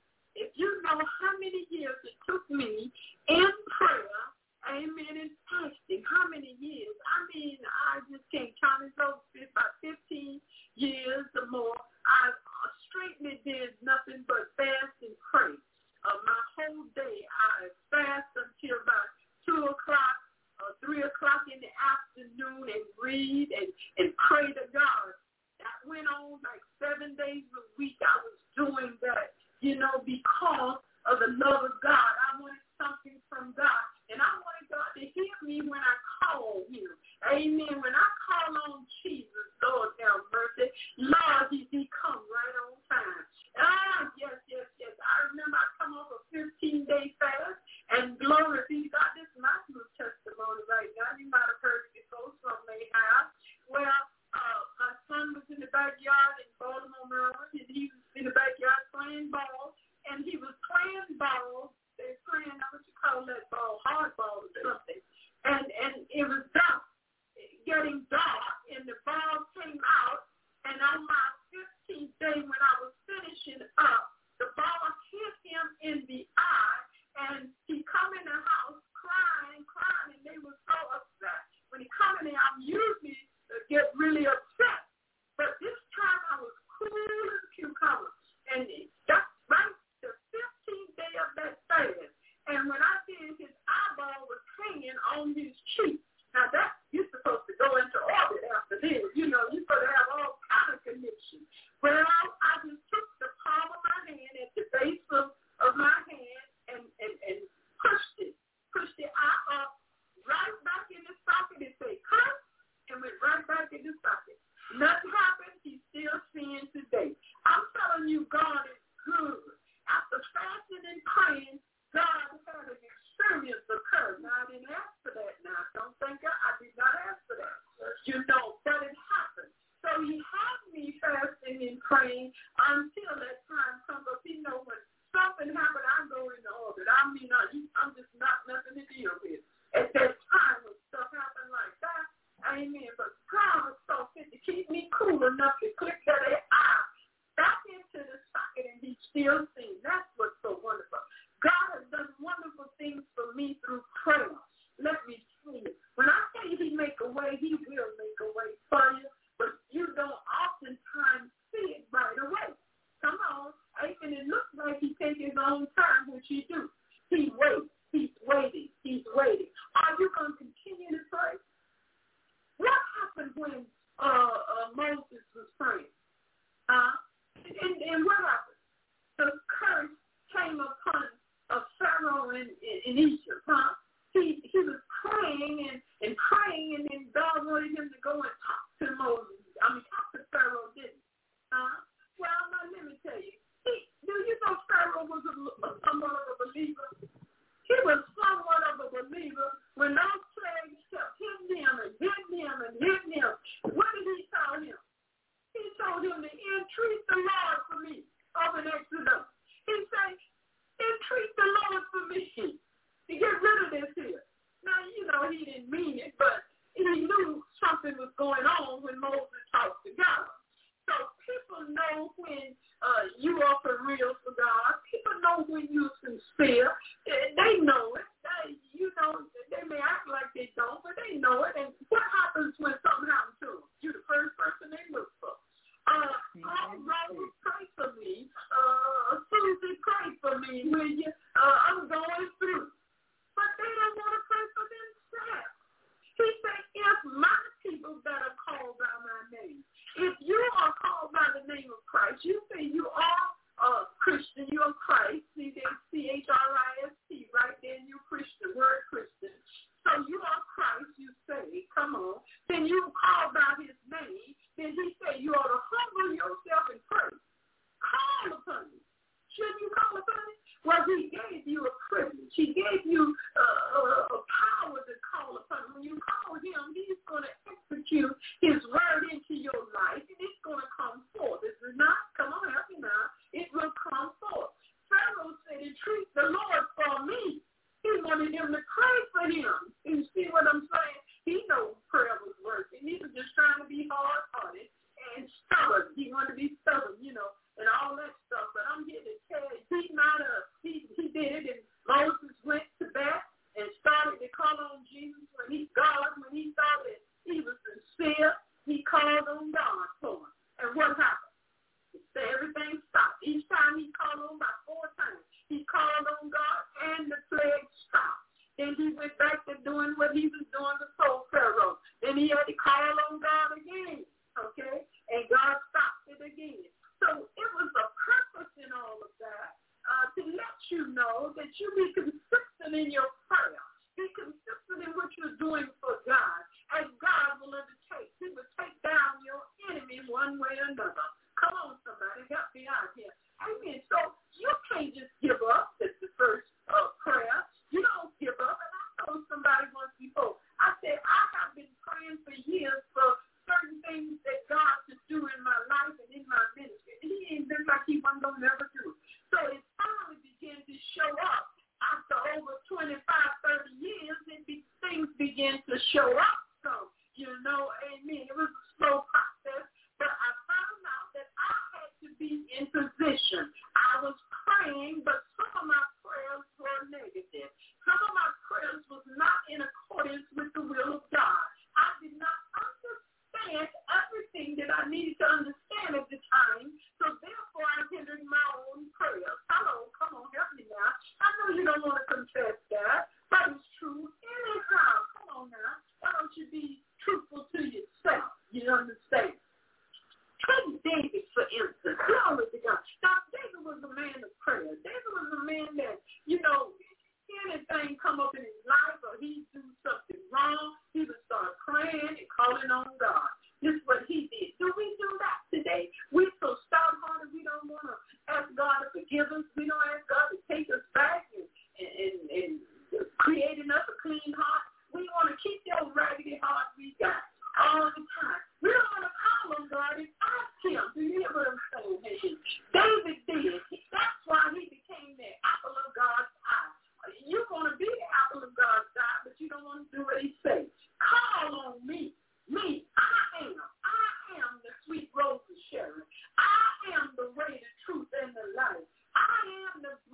If you know how many years it took me in prayer, amen, and fasting, how many years? I mean, I just can't count it over. About 15 years or more. I straightly did nothing but fast and pray. My whole day, I fast until about 2 o'clock, 3 o'clock in the afternoon and read and pray to God. That went on like 7 days a week. I was doing that, because of the love of God. I wanted something from God. And I wanted God to hear me when I call him. Amen. When I call on Jesus, Lord have mercy, Lord, he come right on time. Yes. I remember I come off a 15-day fast, and glory be to God. This is my new testimony right now. You might have heard it before, some may have. Well, my son was in the backyard in Baltimore, Maryland, and he was in the backyard playing ball, and he was playing ball. They're playing, what you call that ball, hardball or something. And it was dark, getting dark, and the ball came out, and on my 15th day when I was finishing up, the ball hit him in the eye, and he come in the house crying, and they were so upset. When he come in there, I'm usually get really upset. But this time I was cool as a cucumber. And that's right, the 15th day of that fast. And when I did, his eyeball was hanging on his cheek. Now that you're supposed to go into orbit after this. You're supposed to have all kind of connection. Well, I just took the palm of my hand at the base of my hand and pushed the eye up right back in the socket and said, cut, and went right back in the socket. Nothing happened. He's still seeing today. I'm telling you, God is good. After fasting and praying, God had an experience occur. Now, I didn't ask for that. Now, don't think I did not ask for that. But it happened. So he had me fasting and praying until that time comes up. When something happened, I go into orbit. I mean, I'm just not nothing to deal with. At that time, when stuff happened like that, amen. But God was so fit to keep me cool enough to click that eye back into the socket, and he's still seeing. That's what's so wonderful. God has done wonderful things for me through prayer. Let me tell you. When I say he make a way, he will make a way for you. But you don't oftentimes see it right away. Come on. Amen. It looks like he takes his own time, which he do. He waits. He's waiting. He's waiting. Are you going to continue to pray? What happened when Moses was praying? And what happened? The curse came upon Pharaoh in Egypt. He was praying and praying, and then God wanted him to go and talk to Moses. Talk to Pharaoh, didn't he? Well, now let me tell you. Do you know Pharaoh was somewhat of a believer? He was somewhat of a believer when those plagues kept hitting him and hitting him and hitting him. What did he tell him? He told him to entreat the Lord for me over in Exodus. He said, entreat the Lord for me to get rid of this here. Now, he didn't mean it, but he knew something was going on when Moses talked to God. So people know when are real for God. People know when you're sincere. They know it. They may act like they don't, but they know it. And what happens when something happens to them? You're the first person they look for. Robert, pray for me. Susie, pray for me. Will you? I'm going through. But they don't want to pray for themselves. He said, if my people that are called by my name, if you are called by the name of Christ, you say you are a Christian, you're Christ, C-H-R-I-S-T, right there, you Christian, word Christian. So you are Christ, you say, come on. Then you call by his name. Then he said you ought to humble yourself and pray. Call upon him. Shouldn't you call upon him? Well, he gave you a privilege. He gave you a power to call upon him. When you call him, he's going to execute his word into your life, and it's going to come forth. Is it not? Come on, help me now. It will come forth. Pharaoh said, entreat the Lord for me. He wanted him to pray for him. You see what I'm saying? He knows prayer was working. He was just trying to be hard-hearted and stubborn. He wanted to be stubborn, and all that stuff. But I'm here to tell you, he did it, and Moses went to bat and started to call on Jesus when he thought that he was sincere. He called on God for him. And what happened? So everything stopped. Each time he called on by 4 times. He called on God, and the plague stopped. Then he went back to doing what he was doing before Pharaoh. Then he had to call on God again, okay? And God stopped it again. So it was a purpose in all of that to let you know that you be consistent in your prayer. Be consistent in what you're doing for God, and God will undertake. He will take down your enemy one way or another. Come on, somebody, help me out here. Amen. So you can't just give up. That's the first prayer. You don't give up. And I told somebody once before, I said, I have been praying for years for certain things that God should do in my life and in my ministry. And he ain't been like he wasn't going to never do. So it finally began to show up. After over 25, 30 years, things began to show up. So, amen. It was a slow process, but I found out that I had to be in position. I was praying, but some of my prayers were negative. Some of my prayers was not in accordance with the will of God. I did not understand everything that I needed to understand at the time, so therefore I hindered my own prayers. Hello, come on, help me now. I know you don't want to confess that, but it's true anyhow. Come on now. Why don't you be truthful to yourself? You understand? Take David, for instance. Glory to God. Now, David was a man of prayer. David was a man that, anything come up in his life or he do something wrong, he would start praying and calling on God. This is what he did. Do we do that today? We're so stout-hearted, we don't want to ask God to forgive us. We don't ask God to take us back and creating us a clean heart. We want to keep that raggedy heart we got all the time. We don't want to call on God and ask him. Do you hear what I'm saying? David did. That's why he became the apple of God's eye. You're going to be the apple of God's eye, but you don't want to do what he says. Call on me. I am the sweet rose of Sharon. I am the way, the truth, and the life. I am the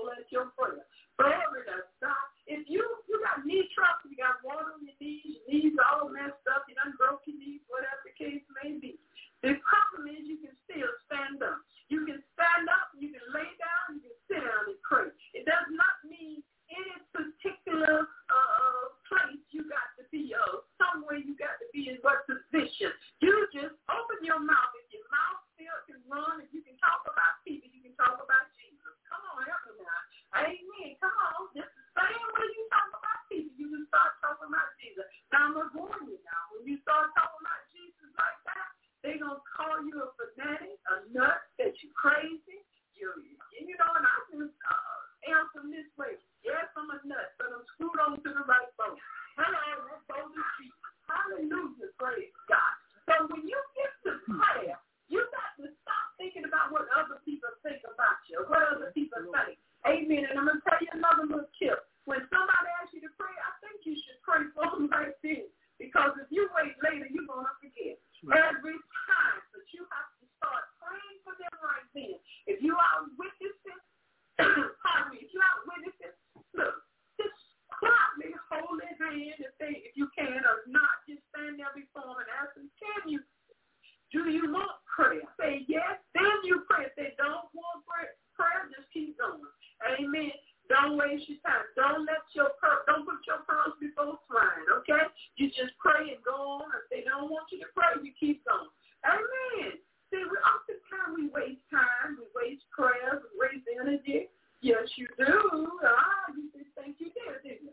all at your prayer. Glory to God. If you got knee trouble, you got water on your knees all messed up, you done broke your knees, whatever the case may be. The problem is you can still stand up. You can stand up, you can lay down, you can sit down and pray. It does not mean any particular place you got to be, somewhere you got to be in what position. You just open your mouth. If your mouth still can run, if you can talk about people, you can talk about Jesus. Come on, help me now. Amen. Come on. Just the same way you talk about people, you can start talking about Jesus. Now, I'm going to warn you now. When you start talking about Jesus like that, they're going to call you a fanatic, a nut, that you're crazy. You know, and I can answer them this way. Yes, I'm a nut, but I'm screwed on to the right boat. Hello, that boat is Jesus. Hallelujah, praise God. So when you get to prayer, you got to stop thinking about what other people think about you, what other people think. Amen. And I'm going to tell you another little tip. When somebody asks you to pray, I think you should pray for them right then. Because if you wait later, you're going to forget. Every time. But you have to start praying for them right then. If you are witnessing, pardon me, if you are witnessing, look, just quietly hold their hand if you can, or not, just stand there before them and ask them, do you want prayer? Say yes, then you pray. If they don't want prayer, just keep going. Amen. Don't waste your time. Don't put your pearls before swine, okay? You just pray and go on. If they don't want you to pray, you keep going. Amen. See, oftentimes we waste time, we waste prayers, we waste energy. Yes, you do. You just think you did, didn't you?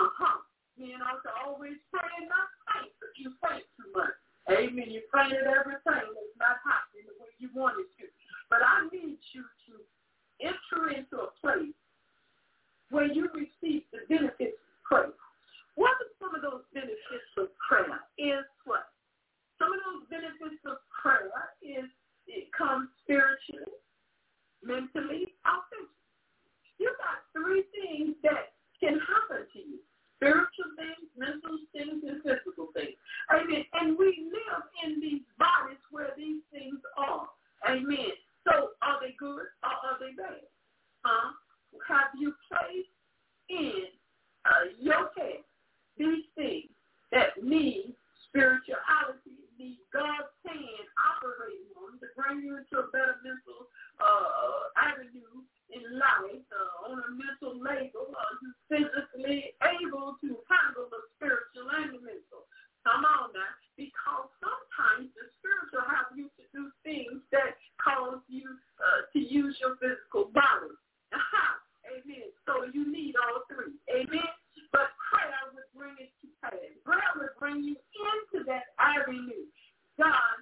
Men ought to always pray and not faint, but you faint too much. Amen. You fainted everything that's not happening the way you wanted to. But I need you to enter into a place where you receive the benefits of prayer. What are some of those benefits of prayer? Is what? Some of those benefits of prayer is it comes spiritually, mentally, or physically. You got three things that can happen to you. Spiritual things, mental things, and physical things. Amen. And we live in these bodies where these things are. Amen. So are they good or are they bad? Have you placed in your head these things that need spirituality, need God's hand operating on to bring you into a better mental avenue in life, on a mental label? Are you physically able to handle the spiritual and the mental? Come on now, because sometimes the spiritual have you to do things that cause you to use your physical body. Amen. So you need all three. Amen. But prayer would bring it to pass. Prayer would bring you into that avenue. God,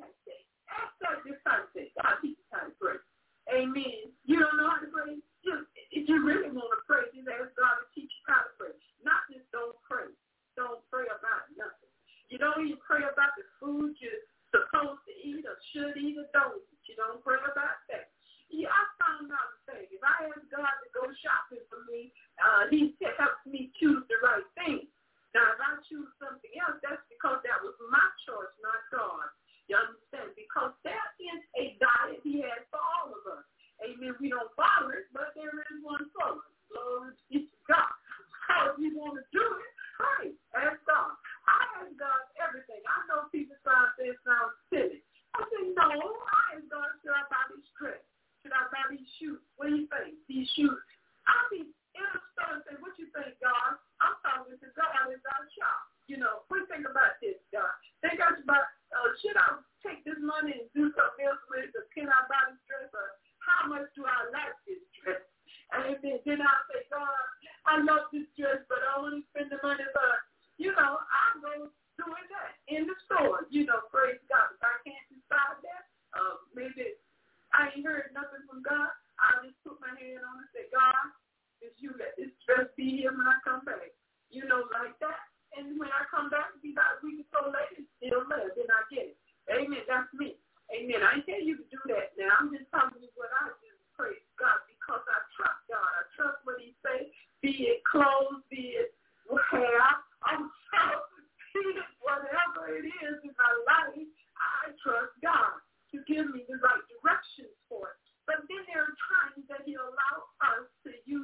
ask that disciple. God, teach you how to pray. Amen. You don't know how to pray? If you really want to pray, just ask God to teach you how to pray. Not just don't pray. Don't pray about nothing. You don't even pray about the food you're supposed to eat or should eat or don't eat. You don't pray about that. Yeah, I found out a thing. If I ask God to go shopping for me, He helps me choose the right thing. Now, if I choose something else, that's because that was my choice, not God. You understand? Because there is a diet He has for all of us. Amen. We don't follow it, but there is one for us. Glory be to God. So if you want to do it, pray. Ask God. I ask God everything. I know people try to say it sounds silly. I say, no, I ask God, should I buy these dress? Should I buy these shoes? What do you think? These shoes. I'll be in a store and say, what you think, God? I'm talking to God as I shop. You know, what do you think about this, God? Think about, should I take this money and do something else with it? Or can I buy this dress? Or how much do I like this dress? And then I say, God, I love this dress, but I want to spend the money. But, you know, I'll go doing that in the store. You know, praise God. If I can't decide that, maybe I ain't heard nothing from God, I'll just put my hand on it and say, God, if you let this dress be here when I come back. You know, like that. And when I come back, be about a week or so later, it's still there. Then I get it. Amen. That's me. Amen. I ain't tell you to do that now. I'm just telling you what I do. Praise God. Because I trust God. I trust what He say. Be it clothes, be it hair, be it whatever it is in my life, I trust God to give me the right directions for it. But then there are times that He allows us to use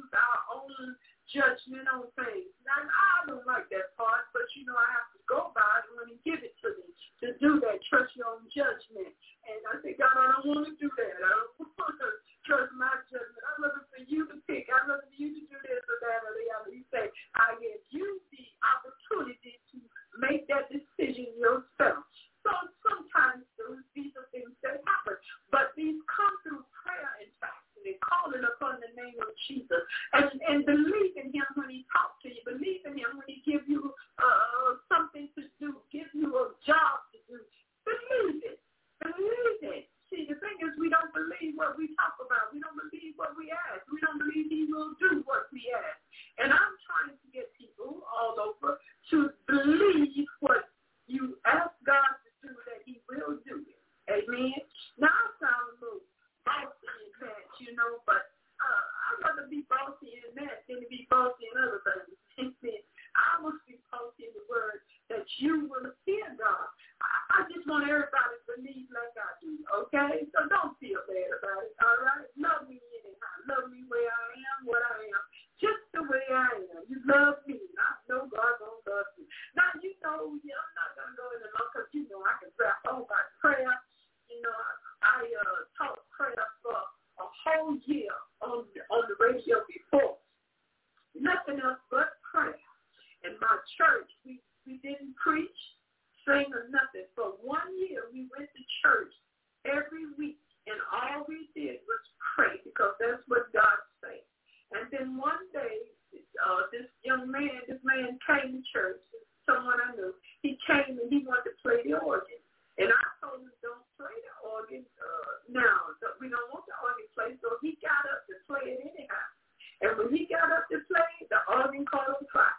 judgment on things. Now, I don't like that part, but, I have to go by it when he give it to me to do that, trust your own judgment. And I say, God, I don't want to do that. I don't want to trust my judgment. I'm looking for you to pick. I'm looking for you to do this or that or the other. You say, I give you the opportunity to make that decision yourself. So sometimes these are things that happen. But these come through prayer and fasting and calling upon the name of Jesus. And believe in him when he talks to you. Believe in him when he gives you something to do, give you a job to do. Believe it. Believe it. See, the thing is we don't believe what we talk about. We don't believe what we ask. We don't believe he will do what we ask. And I'm trying to get people all over to believe what you ask God to do, that he will do it. Amen. Now, I sound a little bossy in that, but I'd rather be bossy in that than to be bossy in other things. Amen. I must be bossy in the word that you will hear God. I just want everybody to believe like I do, okay? So don't feel bad about it, all right? Love me anyhow. Love me where I am, what I am, just the way I am. You love me. I know God don't love you. Now, I'm not going to go into love because, I can rap all about prayer. I taught prayer for a whole year on the radio before. Nothing else but prayer. In my church, we didn't preach, sing, or nothing. For 1 year, we went to church every week, and all we did was pray because that's what God said. And then one day, this man came to church, someone I knew. He came and he wanted to play the organ. And I told him, don't play the organ now. So we don't want the organ played. So he got up to play it anyhow. And when he got up to play, the organ caught on fire.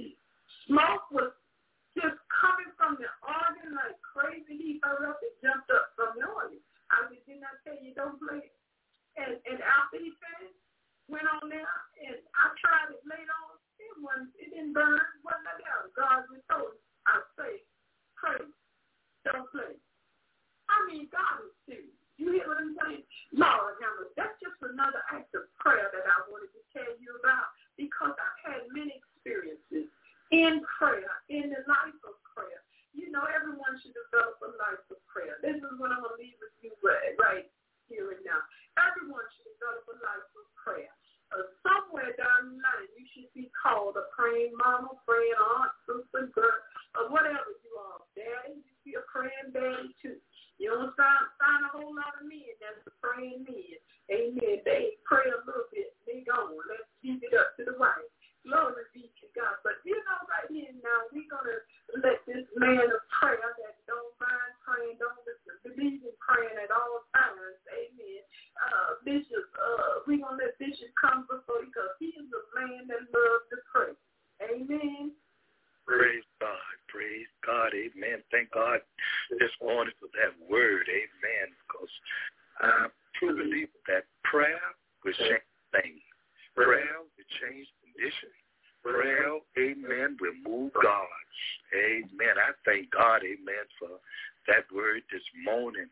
Smoke was just coming from the organ like crazy. He hurried up and jumped up from the organ. I said, didn't I tell you don't play it? And after he finished, went on there, and I tried it later on. It didn't burn. Wasn't like that. God was told us, I say, pray. Don't play. I mean, God is serious. You hear what I'm saying? Lord, that's just another act of prayer that I wanted to tell you about because I've had many experiences in prayer, in the life of prayer. Everyone should develop a life of prayer. This is what I'm going to leave with you right here and now. Everyone should develop a life of prayer. Somewhere down the line, you should be called a praying mama, praying aunt, sister, girl, or whatever you are. Daddy, you be a praying daddy too. You don't find a whole lot of men that's a praying men. Amen. They pray a little bit, they gone. Let's keep it up to the right. Glory be to God. But right here now, we're going to let this man of prayer that don't mind praying, don't believe in praying at all times. Amen. Bishop, we're going to let Bishop come before you because he is a man that loves to pray. Amen. Praise God. Praise God. Amen. Thank God this morning for that word. Amen. Because I truly believe that prayer will change things. Prayer will change conditions. Prayer, amen, will move God. Amen. I thank God, amen, for that word this morning.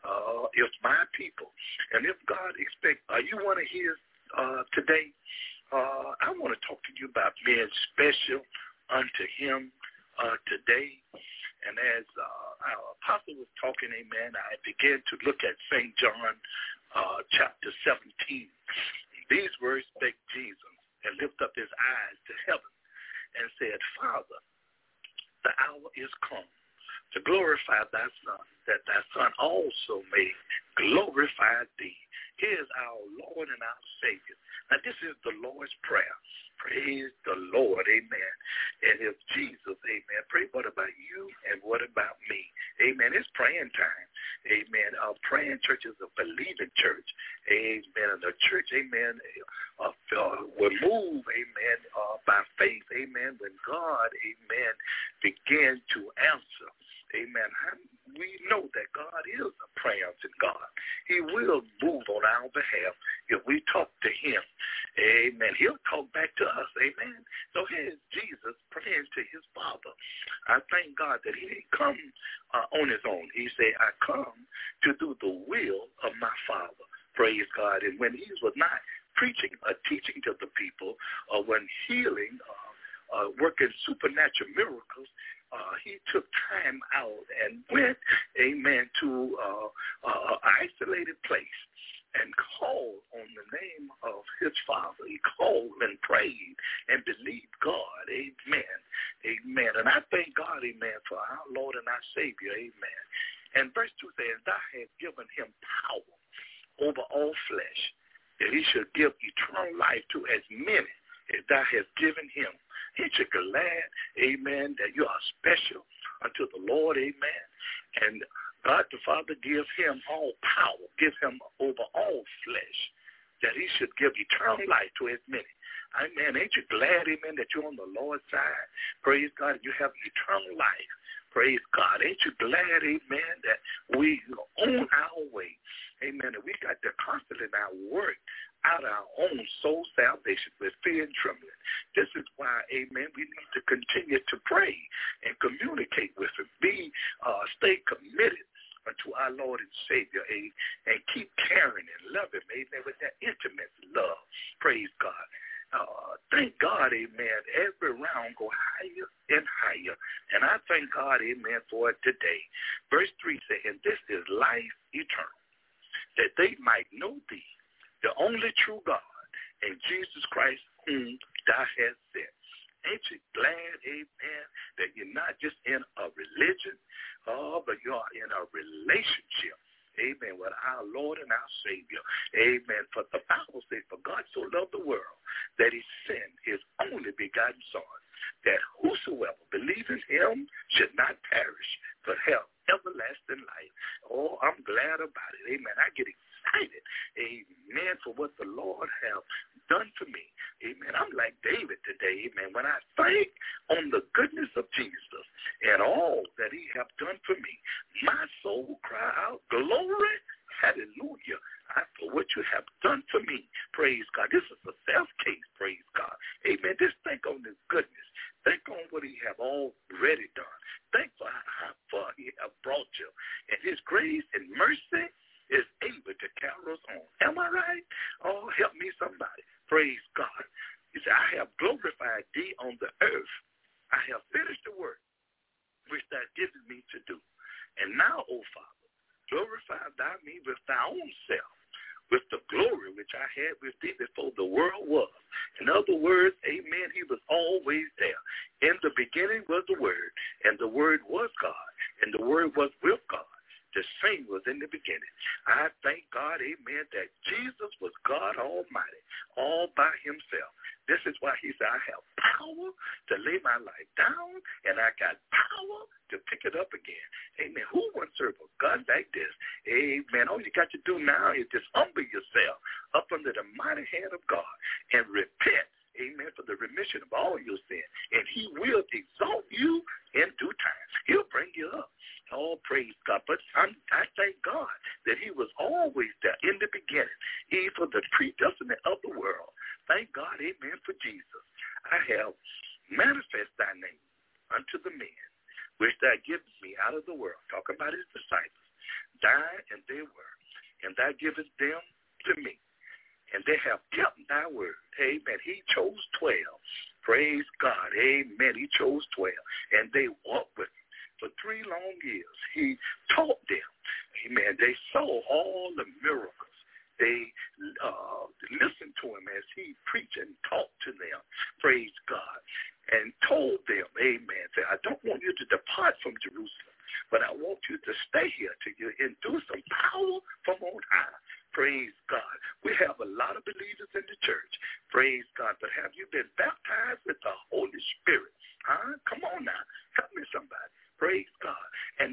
If my people, and if God expects, you want to hear today, I want to talk to you about being special unto him today. And as our apostle was talking, amen, I began to look at St. John chapter 17. These words spake Jesus and lift up his eyes to heaven and said, Father, the hour is come to glorify thy Son, that thy Son also may glorify thee. Here is our Lord and our Savior. Now, this is the Lord's Prayer. Praise the Lord, amen. And if Jesus, amen, pray, what about you and what about me? Amen. It's praying time. Amen. Our praying church is a believing church. Amen. And the church, amen, will move, amen, by faith, amen, when God, amen, begin to answer. Amen. We know that God is a prayer to God. He will move on our behalf if we talk to him. Amen. He'll talk back to us. Amen. So here's Jesus praying to his Father. I thank God that he didn't come on his own. He said, I come to do the will of my Father. Praise God. And when he was not preaching or teaching to the people or when healing, working supernatural miracles, he took time out and went, amen, to an isolated place and called on the name of his Father. He called and prayed and believed God. Amen. Amen. And I thank God, amen, for our Lord and our Savior. Amen. And verse 2 says, thou hast given him power over all flesh, that he should give eternal life to as many as thou hast given him. Ain't you glad, amen, that you are special unto the Lord, amen? And God the Father gives him all power, gives him over all flesh, that he should give eternal life to as many. Amen. Ain't you glad, amen, that you're on the Lord's side? Praise God, you have eternal life. Praise God. Ain't you glad, amen, that we own our way? Amen. And we got to constantly now work out our own soul salvation with fear and trembling. This is why, amen, we need to continue to pray and communicate with him. Stay committed unto our Lord and Savior, and keep caring and loving him, amen, with that intimate love. Praise God. Thank God, amen, every round go higher and higher. And I thank God, amen, for it today. Verse 3 says, and this is life eternal, that they might know thee, the only true God, and Jesus Christ whom thou hast sent. Ain't you glad, amen, that you're not just in a religion, but you are in a relationship, amen, with our Lord and our Savior. Amen. For the Bible says, for God so loved the world that he sent his only begotten Son, that whosoever believes in him should not perish, but have everlasting life. Oh, I'm glad about it. Amen. I get excited, amen, for what the Lord has done for me. Amen. I'm like David today, amen, when I think on the goodness of Jesus and all that he have done for me, my soul cry out, glory, hallelujah, for what you have done for me. Praise God. This is a self-case, praise God. Amen. Just think on his goodness. Think on what he have already done. Think for how far he have brought you. And his grace and mercy is able to carry us on. Am I right? Oh, help me somebody. Praise God. He said, I have glorified thee on the earth. I have finished the work which thou givest me to do. And now, O Father, glorify thou me with thy own self, with the glory which I had with thee before the world was. In other words, amen, he was always there. In the beginning was the Word, and the Word was God, and the Word was with God. The same was in the beginning. I thank God, amen, that Jesus was God Almighty, all by himself. This is why he said, I have power to lay my life down, and I got power to pick it up again. Amen. Who wouldn't serve a God like this? Amen. All you got to do now is just humble yourself up under the mighty hand of God and repent, amen, for the remission of all your sin. And he will exalt you in due time. He'll bring you up. Oh, praise God. But I thank God that he was always there in the beginning, even for the predestination of the world. Thank God, amen, for Jesus. I have manifest thy name unto the men, which thou givest me out of the world. Talk about his disciples. Died, and they were. And thou givest them to me. And they have kept thy word. Amen. He chose 12. Praise God. Amen. He chose 12. And they walked with him for 3 long years. He taught them. Amen. They saw all the miracles. They listened to him as he preached and talked to them. Praise God. And told them, amen, say, I don't want you to depart from Jerusalem, but I want you to stay here till you endure some power from on high. Praise God. We have a lot of believers in the church. Praise God. But have you been baptized with the Holy Spirit? Huh? Come on now. Help me somebody. Praise God. And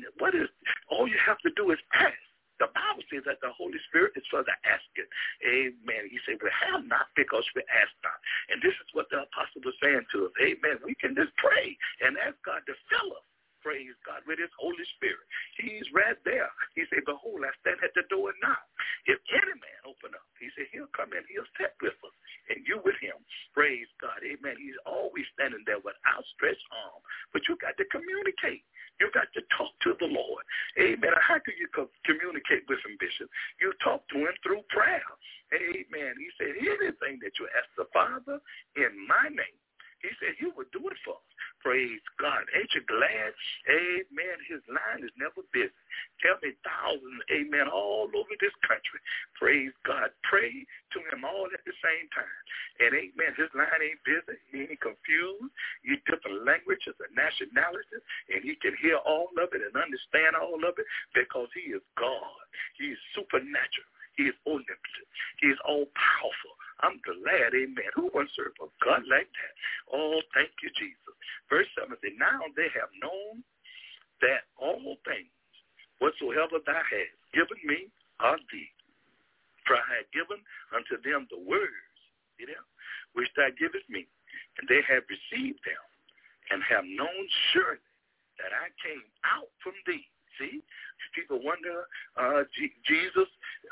all you have to do is ask. The Bible says that the Holy Spirit is for the asking. Amen. He said, we have not because we ask not. And this is what the apostle was saying to us. Amen. We can just pray and ask God to fill us. Praise God, with his Holy Spirit. He's right there. He said, behold, I stand at the door and knock. If any man open up, he said, he'll come in, he'll sit with us, and you with him. Praise God. Amen. He's always standing there with outstretched arm. But you got to communicate. You got to talk to the Lord. Amen. How can you communicate with him, Bishop? You talk to him through prayer. Amen. He said, anything that you ask the Father in my name, he said he would do it for us. Praise God. Ain't you glad? Amen. His line is never busy. Tell me thousands, amen, all over this country. Praise God. Pray to him all at the same time. And amen, his line ain't busy. He ain't confused. You different languages and nationalities, and he can hear all of it and understand all of it because he is God. He is supernatural. He is omnipotent. He is all-powerful. I'm glad, amen. Who wants to serve a God like that? Oh, thank you, Jesus. Verse 7 says, now they have known that all things whatsoever thou hast given me are thee. For I have given unto them the words, which thou givest me, and they have received them, and have known surely that I came out from thee. See, people wonder, Jesus,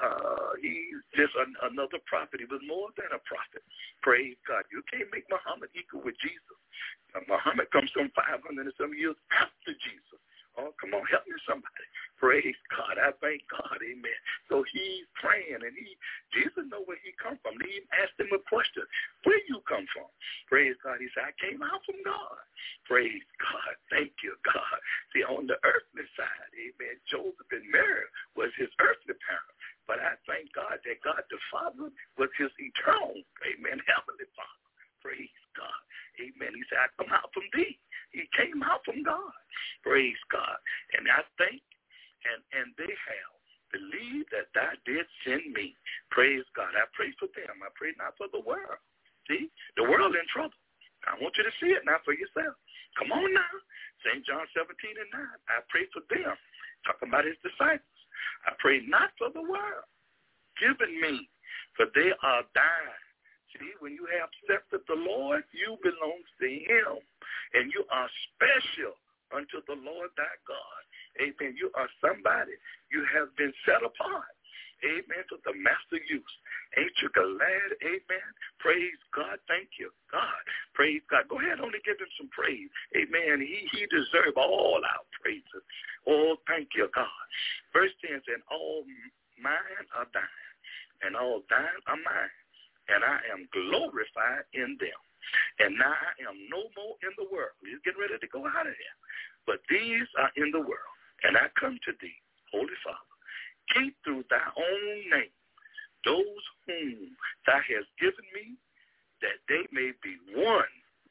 he's just another prophet. He was more than a prophet. Praise God. You can't make Muhammad equal with Jesus. Muhammad comes from 500 and some years after Jesus. Oh, come on, help me somebody. Praise God. I thank God, amen. So he's praying, and Jesus know where he come from. He even asked him a question. Where you come from? Praise God. He said, I came out from God. Praise God. Thank you, God. See, on the earthly side, amen, Joseph and Mary was his earthly parent. But I thank God that God the Father was his eternal, amen, heavenly Father. Praise God. Amen. He said, I come out from thee. He came out from God. Praise God. And I think, and they have believed that thou did send me. Praise God. I pray for them. I pray not for the world. See, the world in trouble. I want you to see it now for yourself. Come on now. St. John 17:9. I pray for them. Talking about his disciples. I pray not for the world. Given me, for they are thine. See, when you have accepted the Lord, you belong to him. And you are special unto the Lord thy God. Amen. You are somebody. You have been set apart. Amen. To the master use. Ain't you glad? Amen. Praise God. Thank you, God. Praise God. Go ahead on and give him some praise. Amen. He deserves all our praises. Oh, thank you, God. Verse 10 says, all mine are thine, and all thine are mine. And I am glorified in them. And now I am no more in the world. He's getting ready to go out of here. But these are in the world. And I come to thee, Holy Father. Keep through thy own name those whom thou hast given me, that they may be one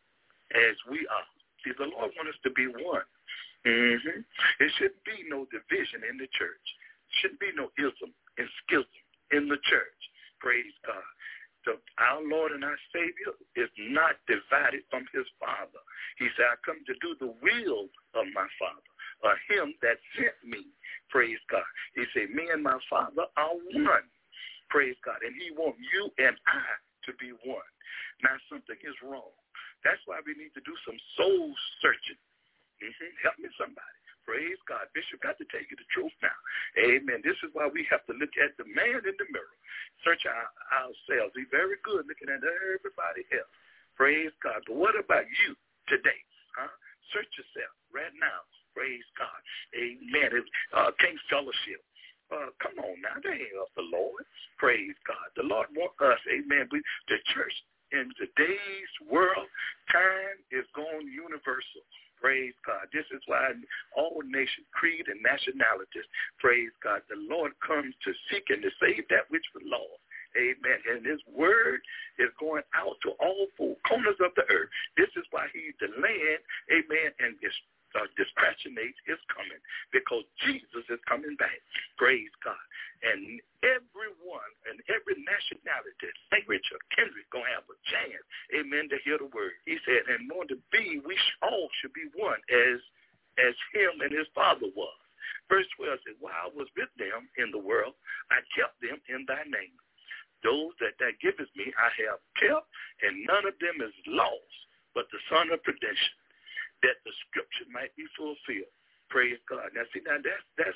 as we are. See, the Lord wants us to be one. There shouldn't be no division in the church. Shouldn't be no ism and schism in the church. Praise God. Our Lord and our Savior is not divided from his Father. He said, I come to do the will of my Father, or him that sent me. Praise God. He said, me and my Father are one. Praise God. And he wants you and I to be one. Now, something is wrong. That's why we need to do some soul searching. Help me somebody. Praise God. Bishop got to tell you the truth now. Amen. This is why we have to look at the man in the mirror. Search ourselves. Be very good looking at everybody else. Praise God. But what about you today? Search yourself right now. Praise God. Amen. King's Fellowship. Come on now. That ain't of the Lord. Praise God. The Lord wants us. Amen. The church in today's world, time is going universal. Praise God. This is why all nations, creed, and nationalities, praise God, the Lord comes to seek and to save that which was lost. Amen. And his word is going out to all four corners of the earth. This is why he's delaying, amen, and dispassionates his coming, because Jesus is coming back. Praise God. And everyone and every nationality, language, or kindred going to have a chance, amen, to hear the word. He said, and going to be, we all should be one as him and his Father was. Verse 12 said, while I was with them in the world, I kept them in thy name. Those that thou givest me I have kept, and none of them is lost, but the son of perdition, that the scripture might be fulfilled. Praise God. Now see, now that's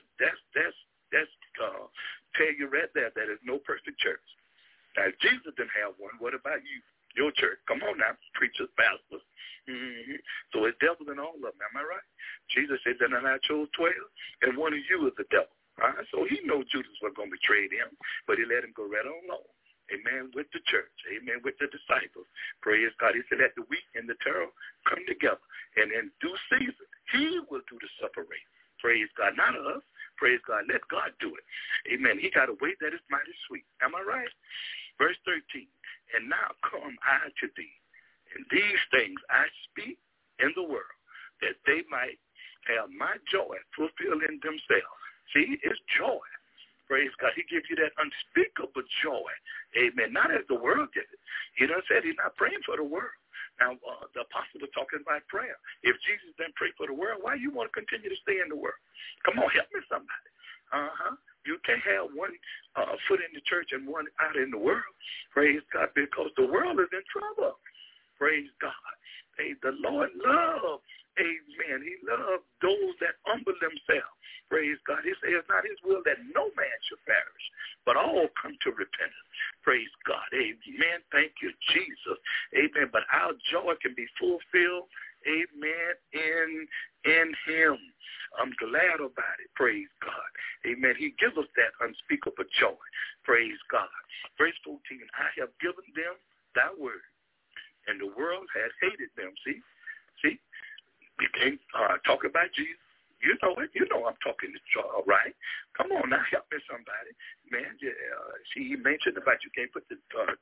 tell you right there that there's no perfect church. Now if Jesus didn't have one, what about you? Your church. Come on now, preachers, pastors. So it's devil in all of them. Am I right? Jesus said that I chose 12, and one of you is the devil. So he knows Judas was going to betray him, but he let him go right on along. amen, with the church, amen, with the disciples. Praise God. He said, let the wheat and the tare come together. And in due season, he will do the separate. Praise God. Not us. Praise God. Let God do it. Amen. He got a way that is mighty sweet. Am I right? Verse 13. And now come I to thee, and these things I speak in the world, that they might have my joy fulfilled in themselves. See, it's joy. Praise God. He gives you that unspeakable joy. Amen. Not as the world did it. He done said he's not praying for the world. Now, the apostle was talking about prayer. If Jesus didn't pray for the world, why you want to continue to stay in the world? Come on, help me somebody. You can't have one foot in the church and one out in the world. Praise God, because the world is in trouble. Praise God. Hey, the Lord loves, amen, he loves those that humble themselves. Praise God. He says it's not his will that no man should perish, but all come to repentance. Praise God. Amen. Thank you, Jesus. Amen. But our joy can be fulfilled, amen, in him. I'm glad about it. Praise God. Amen. He gives us that unspeakable joy. Praise God. Verse 14, I have given them thy word, and the world has hated them. See? We can't talk about Jesus. You know it. You know I'm talking to y'all, right? Come on now, help me somebody. Man, she mentioned about you can't put the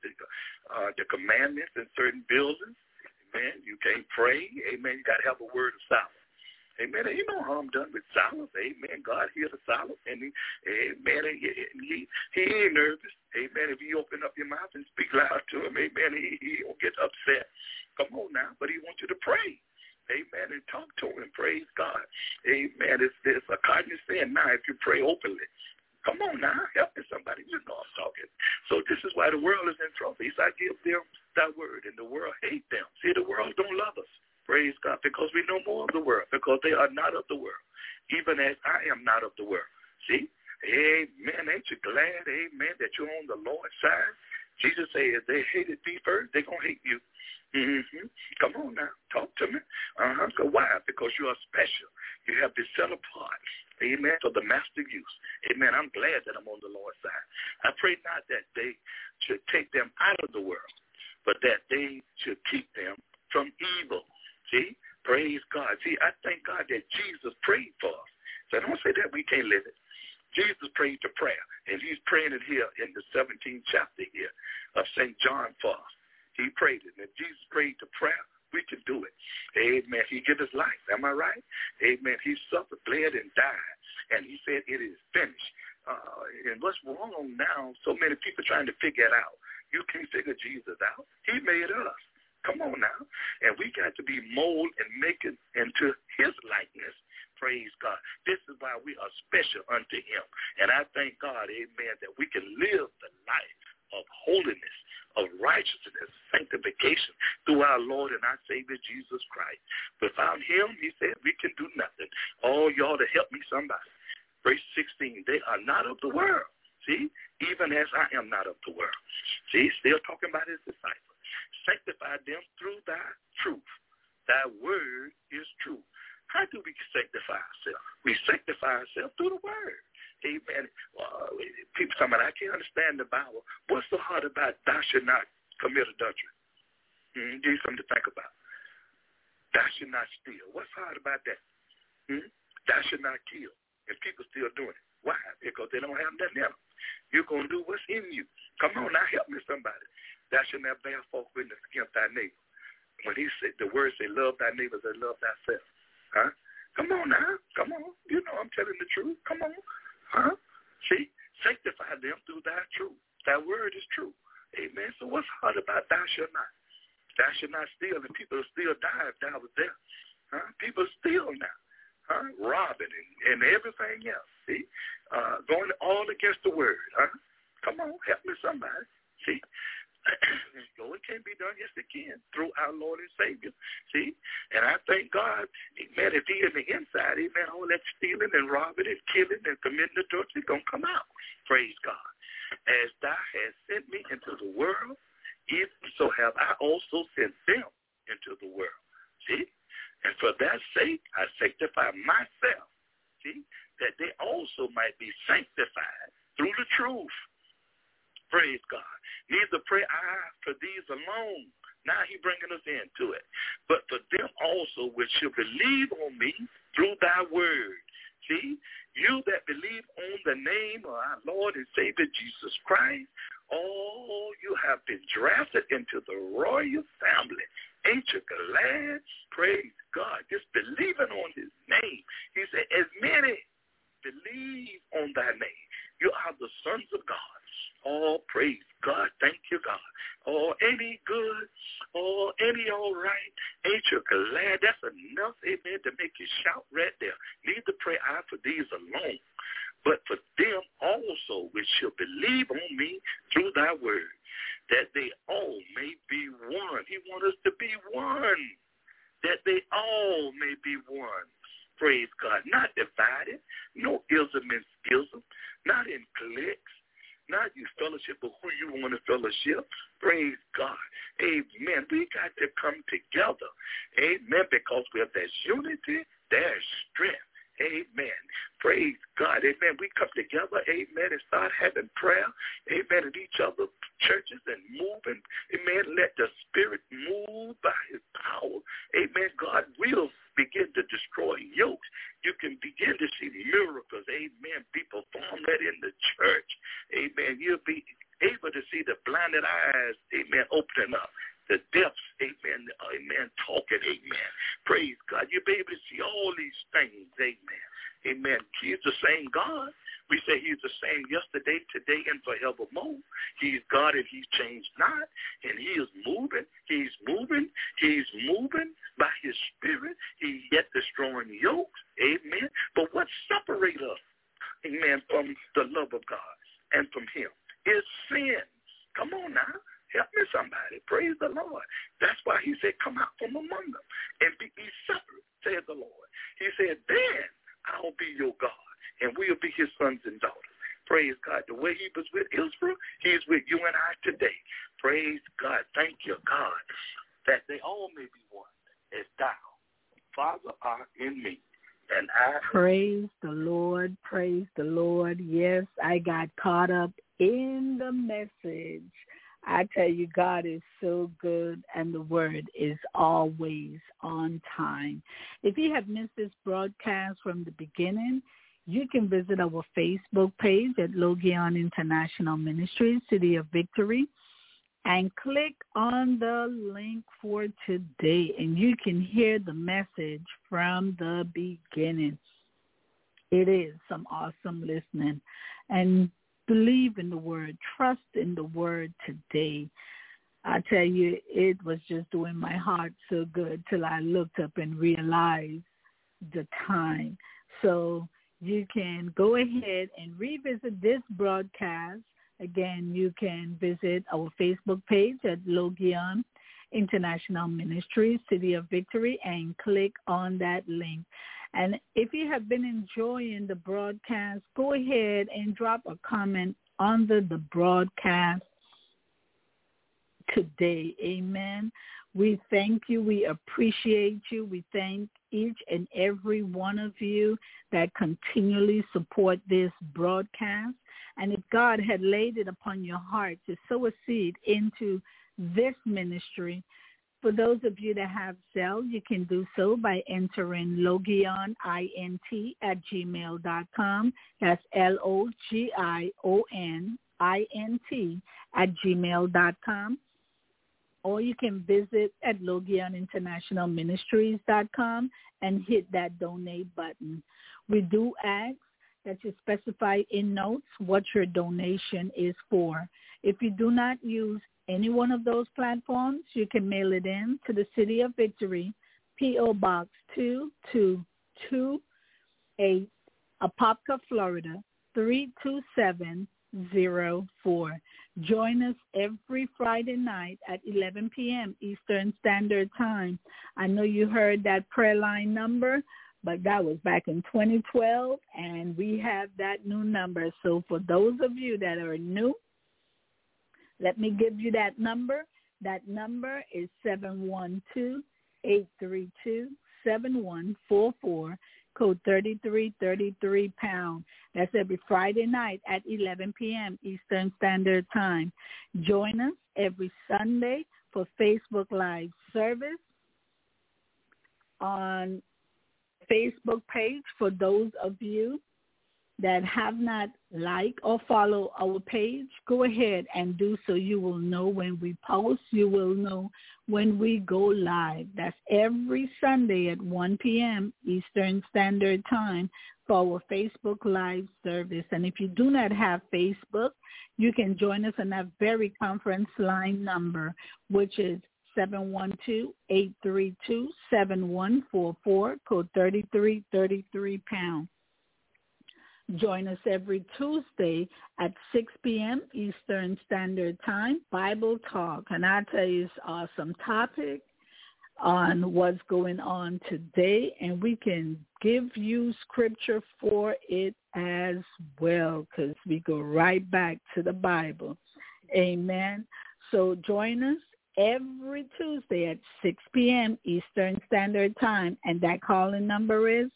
commandments in certain buildings. Amen. You can't pray. Amen. You got to have a word of silence. Amen. Ain't no harm done with silence. Amen. God hears the silence, and amen. He ain't nervous. Amen. If you open up your mouth and speak loud to him, amen, he won't get upset. Come on now, but he wants you to pray. Amen. And talk to him. Praise God. Amen. It's a cardinal sin now if you pray openly. Come on now. Help me somebody. You know I'm talking. So this is why the world is in trouble. He said, I give them thy word, and the world hate them. See, the world don't love us. Praise God. Because we know more of the world. Because they are not of the world. Even as I am not of the world. See? Amen. Ain't you glad, amen, that you're on the Lord's side? Jesus said, if they hated me first, they're going to hate you. Mm-hmm. Come on now. Talk to me. So why? Because you are special. You have been set apart. Amen. For the master use. Amen. I'm glad that I'm on the Lord's side. I pray not that they should take them out of the world, but that they should keep them from evil. See? Praise God. See, I thank God that Jesus prayed for us. So don't say that we can't live it. Jesus prayed to prayer, and he's praying it here in the 17th chapter here of St. John for us. He prayed it. And if Jesus prayed to prayer, we can do it. Amen. He gave his life. Am I right? Amen. He suffered, bled, and died. And he said it is finished. And what's wrong now, so many people trying to figure it out. You can't figure Jesus out. He made us. Come on now. And we got to be molded and make it into his likeness. Praise God. This is why we are special unto him. And I thank God, amen, that we can live the life of holiness, of righteousness, sanctification through our Lord and our Savior, Jesus Christ. Without him, he said, we can do nothing. Oh, y'all to help me somebody. Verse 16, they are not of the world. See, even as I am not of the world. See, still talking about his disciples. Sanctify them through thy truth. Thy word is true. How do we sanctify ourselves? We sanctify ourselves through the word. Amen. People talking about, I can't understand the Bible. What's so hard about thou should not commit adultery? Give you something to think about. Thou should not steal. What's hard about that? Thou should not kill. And people still doing it. Why? Because they don't have nothing in them. You're going to do what's in you. Come on now, help me somebody. Thou should not bear false witness against thy neighbor. When he said, the word say, love thy neighbor as love thyself. Huh? Come on now. Come on. You know I'm telling the truth. Come on. Huh? See? Sanctify them through thy truth. Thy word is true. Amen. So what's hard about thou shalt not? Thou shalt not steal, and people still die if thou was there. Huh? People steal now. Huh? Robbing and everything else. See? Going all against the word. Huh? Come on. Help me somebody. See? So it can't be done. Yes, it can. Through our Lord and Savior. See? And I thank God, amen, if he in the inside, amen, all that stealing and robbing and killing and committing adultery is going to come out. Praise God. As thou hast sent me into the world, even so have I also sent them into the world. See? And for that sake, I sanctify myself. See? That they also might be sanctified through the truth. Praise God. Neither pray I for these alone. Now he bringing us into it. But for them also which shall believe on me through thy word. See, you that believe on the name of our Lord and Savior Jesus Christ, oh, you have been drafted into the royal family. Ain't you glad? Praise God. Just believing on his name. He said, as many believe on thy name, you are the sons of God. Oh, praise God. Thank you, God. Oh, ain't he good? Oh, ain't he all right? Ain't you glad? That's enough, amen, to make you shout right there. Neither pray I for these alone, but for them also which shall believe on me through thy word, that they all may be one. He wants us to be one, that they all may be one. Praise God. Not divided, no ism and schism, not in cliques, not you fellowship of who you want to fellowship. Praise God. Amen. We got to come together. Amen. Because where there's unity, there's strength. Amen. Praise God. Amen. We come together, amen, and start having prayer, amen, in each other's churches and moving. Amen. Let the Spirit move by his power. Amen. God will begin to destroy yokes. You can begin to see miracles, amen, be performed that in the church. Amen. You'll be able to see the blinded eyes, amen, opening up. The deaf, amen, amen, talking, amen. Praise God. You'll be able to see all these things, amen. Amen. He's the same God. We say he's the same yesterday, today, and forevermore. He's God and he's changed not. And he is moving. He's moving. He's moving by his Spirit. He's yet destroying yokes. Amen. But what separates us, amen, from the love of God and from him is sin. Come on now. Help me somebody. Praise the Lord. That's why he said, come out from among them and be ye separate, says the Lord. He said, then I'll be your God, and we'll be his sons and daughters. Praise God. The way he was with Israel, he is with you and I today. Praise God. Thank you, God, that they all may be one, as thou, Father, art in me, and I. Praise the Lord. Praise the Lord. Yes, I got caught up in the message. I tell you, God is so good, and the word is always on time. If you have missed this broadcast from the beginning, you can visit our Facebook page at Logion International Ministries, City of Victory, and click on the link for today, and you can hear the message from the beginning. It is some awesome listening. And believe in the word. Trust in the word today. I tell you, it was just doing my heart so good till I looked up and realized the time. So you can go ahead and revisit this broadcast. Again, you can visit our Facebook page at Logion International Ministries, City of Victory, and click on that link. And if you have been enjoying the broadcast, go ahead and drop a comment under the broadcast today. Amen. We thank you. We appreciate you. We thank each and every one of you that continually support this broadcast. And if God had laid it upon your heart to sow a seed into this ministry, for those of you that have Zelle, you can do so by entering logionint@gmail.com. That's LOGIONINT@gmail.com. Or you can visit at logioninternationalministries.com and hit that donate button. We do ask that you specify in notes what your donation is for. If you do not use any one of those platforms, you can mail it in to the City of Victory, P.O. Box 2228, Apopka, Florida, 32704. Join us every Friday night at 11 p.m. Eastern Standard Time. I know you heard that prayer line number, but that was back in 2012, and we have that new number. So for those of you that are new, let me give you that number. That number is 712-832-7144. code 3333#. That's every Friday night at 11 p.m. Eastern Standard Time. Join us every Sunday for Facebook Live service on Facebook page. For those of you that have not liked or followed our page, go ahead and do so. You will know when we post. You will know when we go live. That's every Sunday at 1 p.m. Eastern Standard Time for our Facebook Live service. And if you do not have Facebook, you can join us on that very conference line number, which is 712-832-7144, code 3333#. Join us every Tuesday at 6 p.m. Eastern Standard Time, Bible Talk. And I tell you, it's an awesome topic on what's going on today, and we can give you scripture for it as well, because we go right back to the Bible. Amen. So join us every Tuesday at 6 p.m. Eastern Standard Time, and that calling number is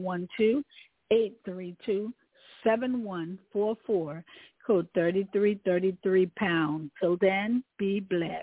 712-832-7144, code 3333#. So then, be blessed.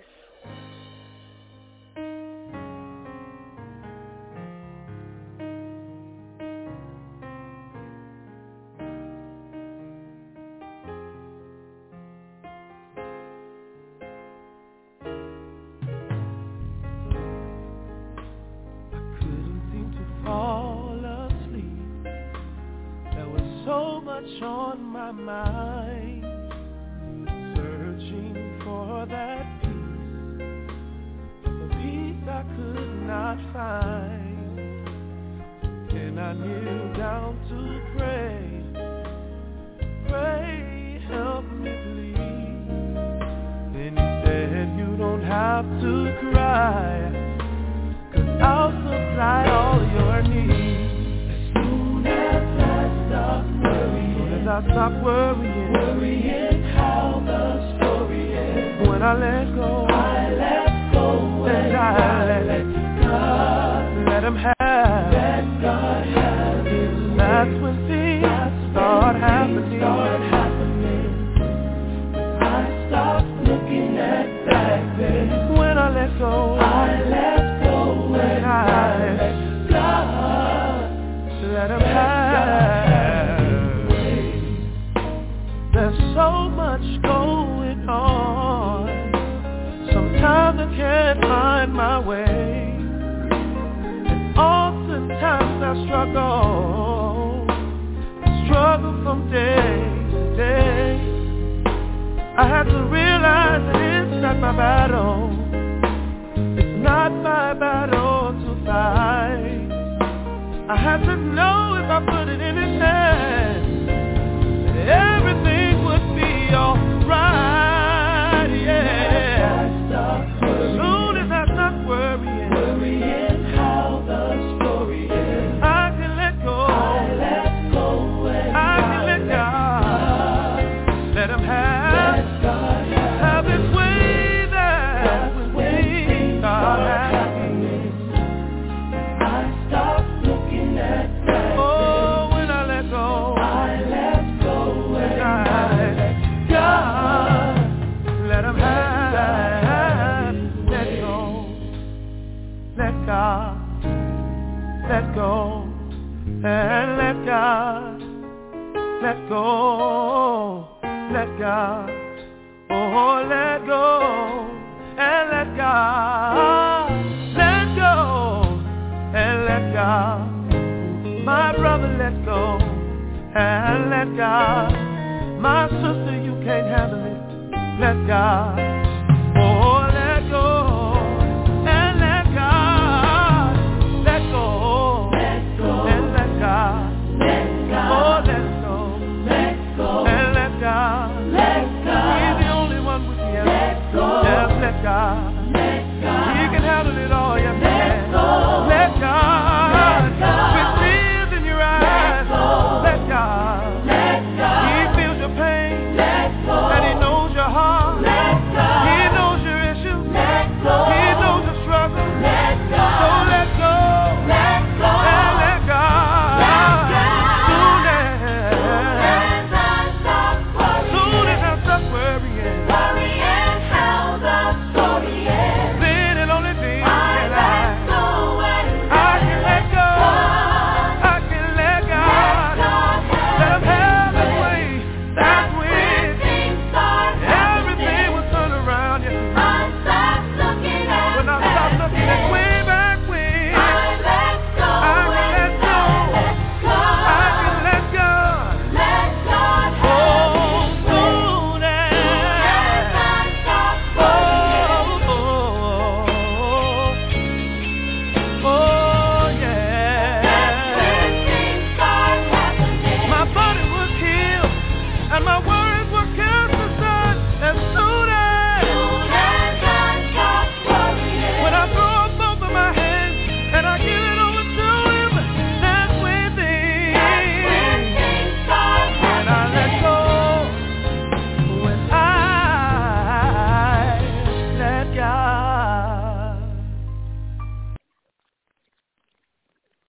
On my mind, searching for that peace, the peace I could not find. Then I kneel down to pray, help me please. Then he said, you don't have to cry, 'cause I'll supply all your needs. As soon as I stop worrying, I stop worrying how the story ends. When I let go, and I let God, let him have, let God have it. That's when things start happening. I stop looking at back then. When I let go, and I let God, let him have. There's so much going on. Sometimes I can't find my way, and oftentimes I struggle from day to day. I have to realize that it's not my battle. It's not my battle to fight. I have to know if I put it in his hands, everything would be alright, yeah. As soon as I stop worrying how the story is, I can let go, I can let God, let him have his way. That when things start happening, I stop looking at that. Oh, when I let go, God, let him have, let go, let God, let go, and let God, let go, let God, oh, let go, and let God, let go, and let God, my brother, let go, and let God. My sister, you can't handle it. Let God.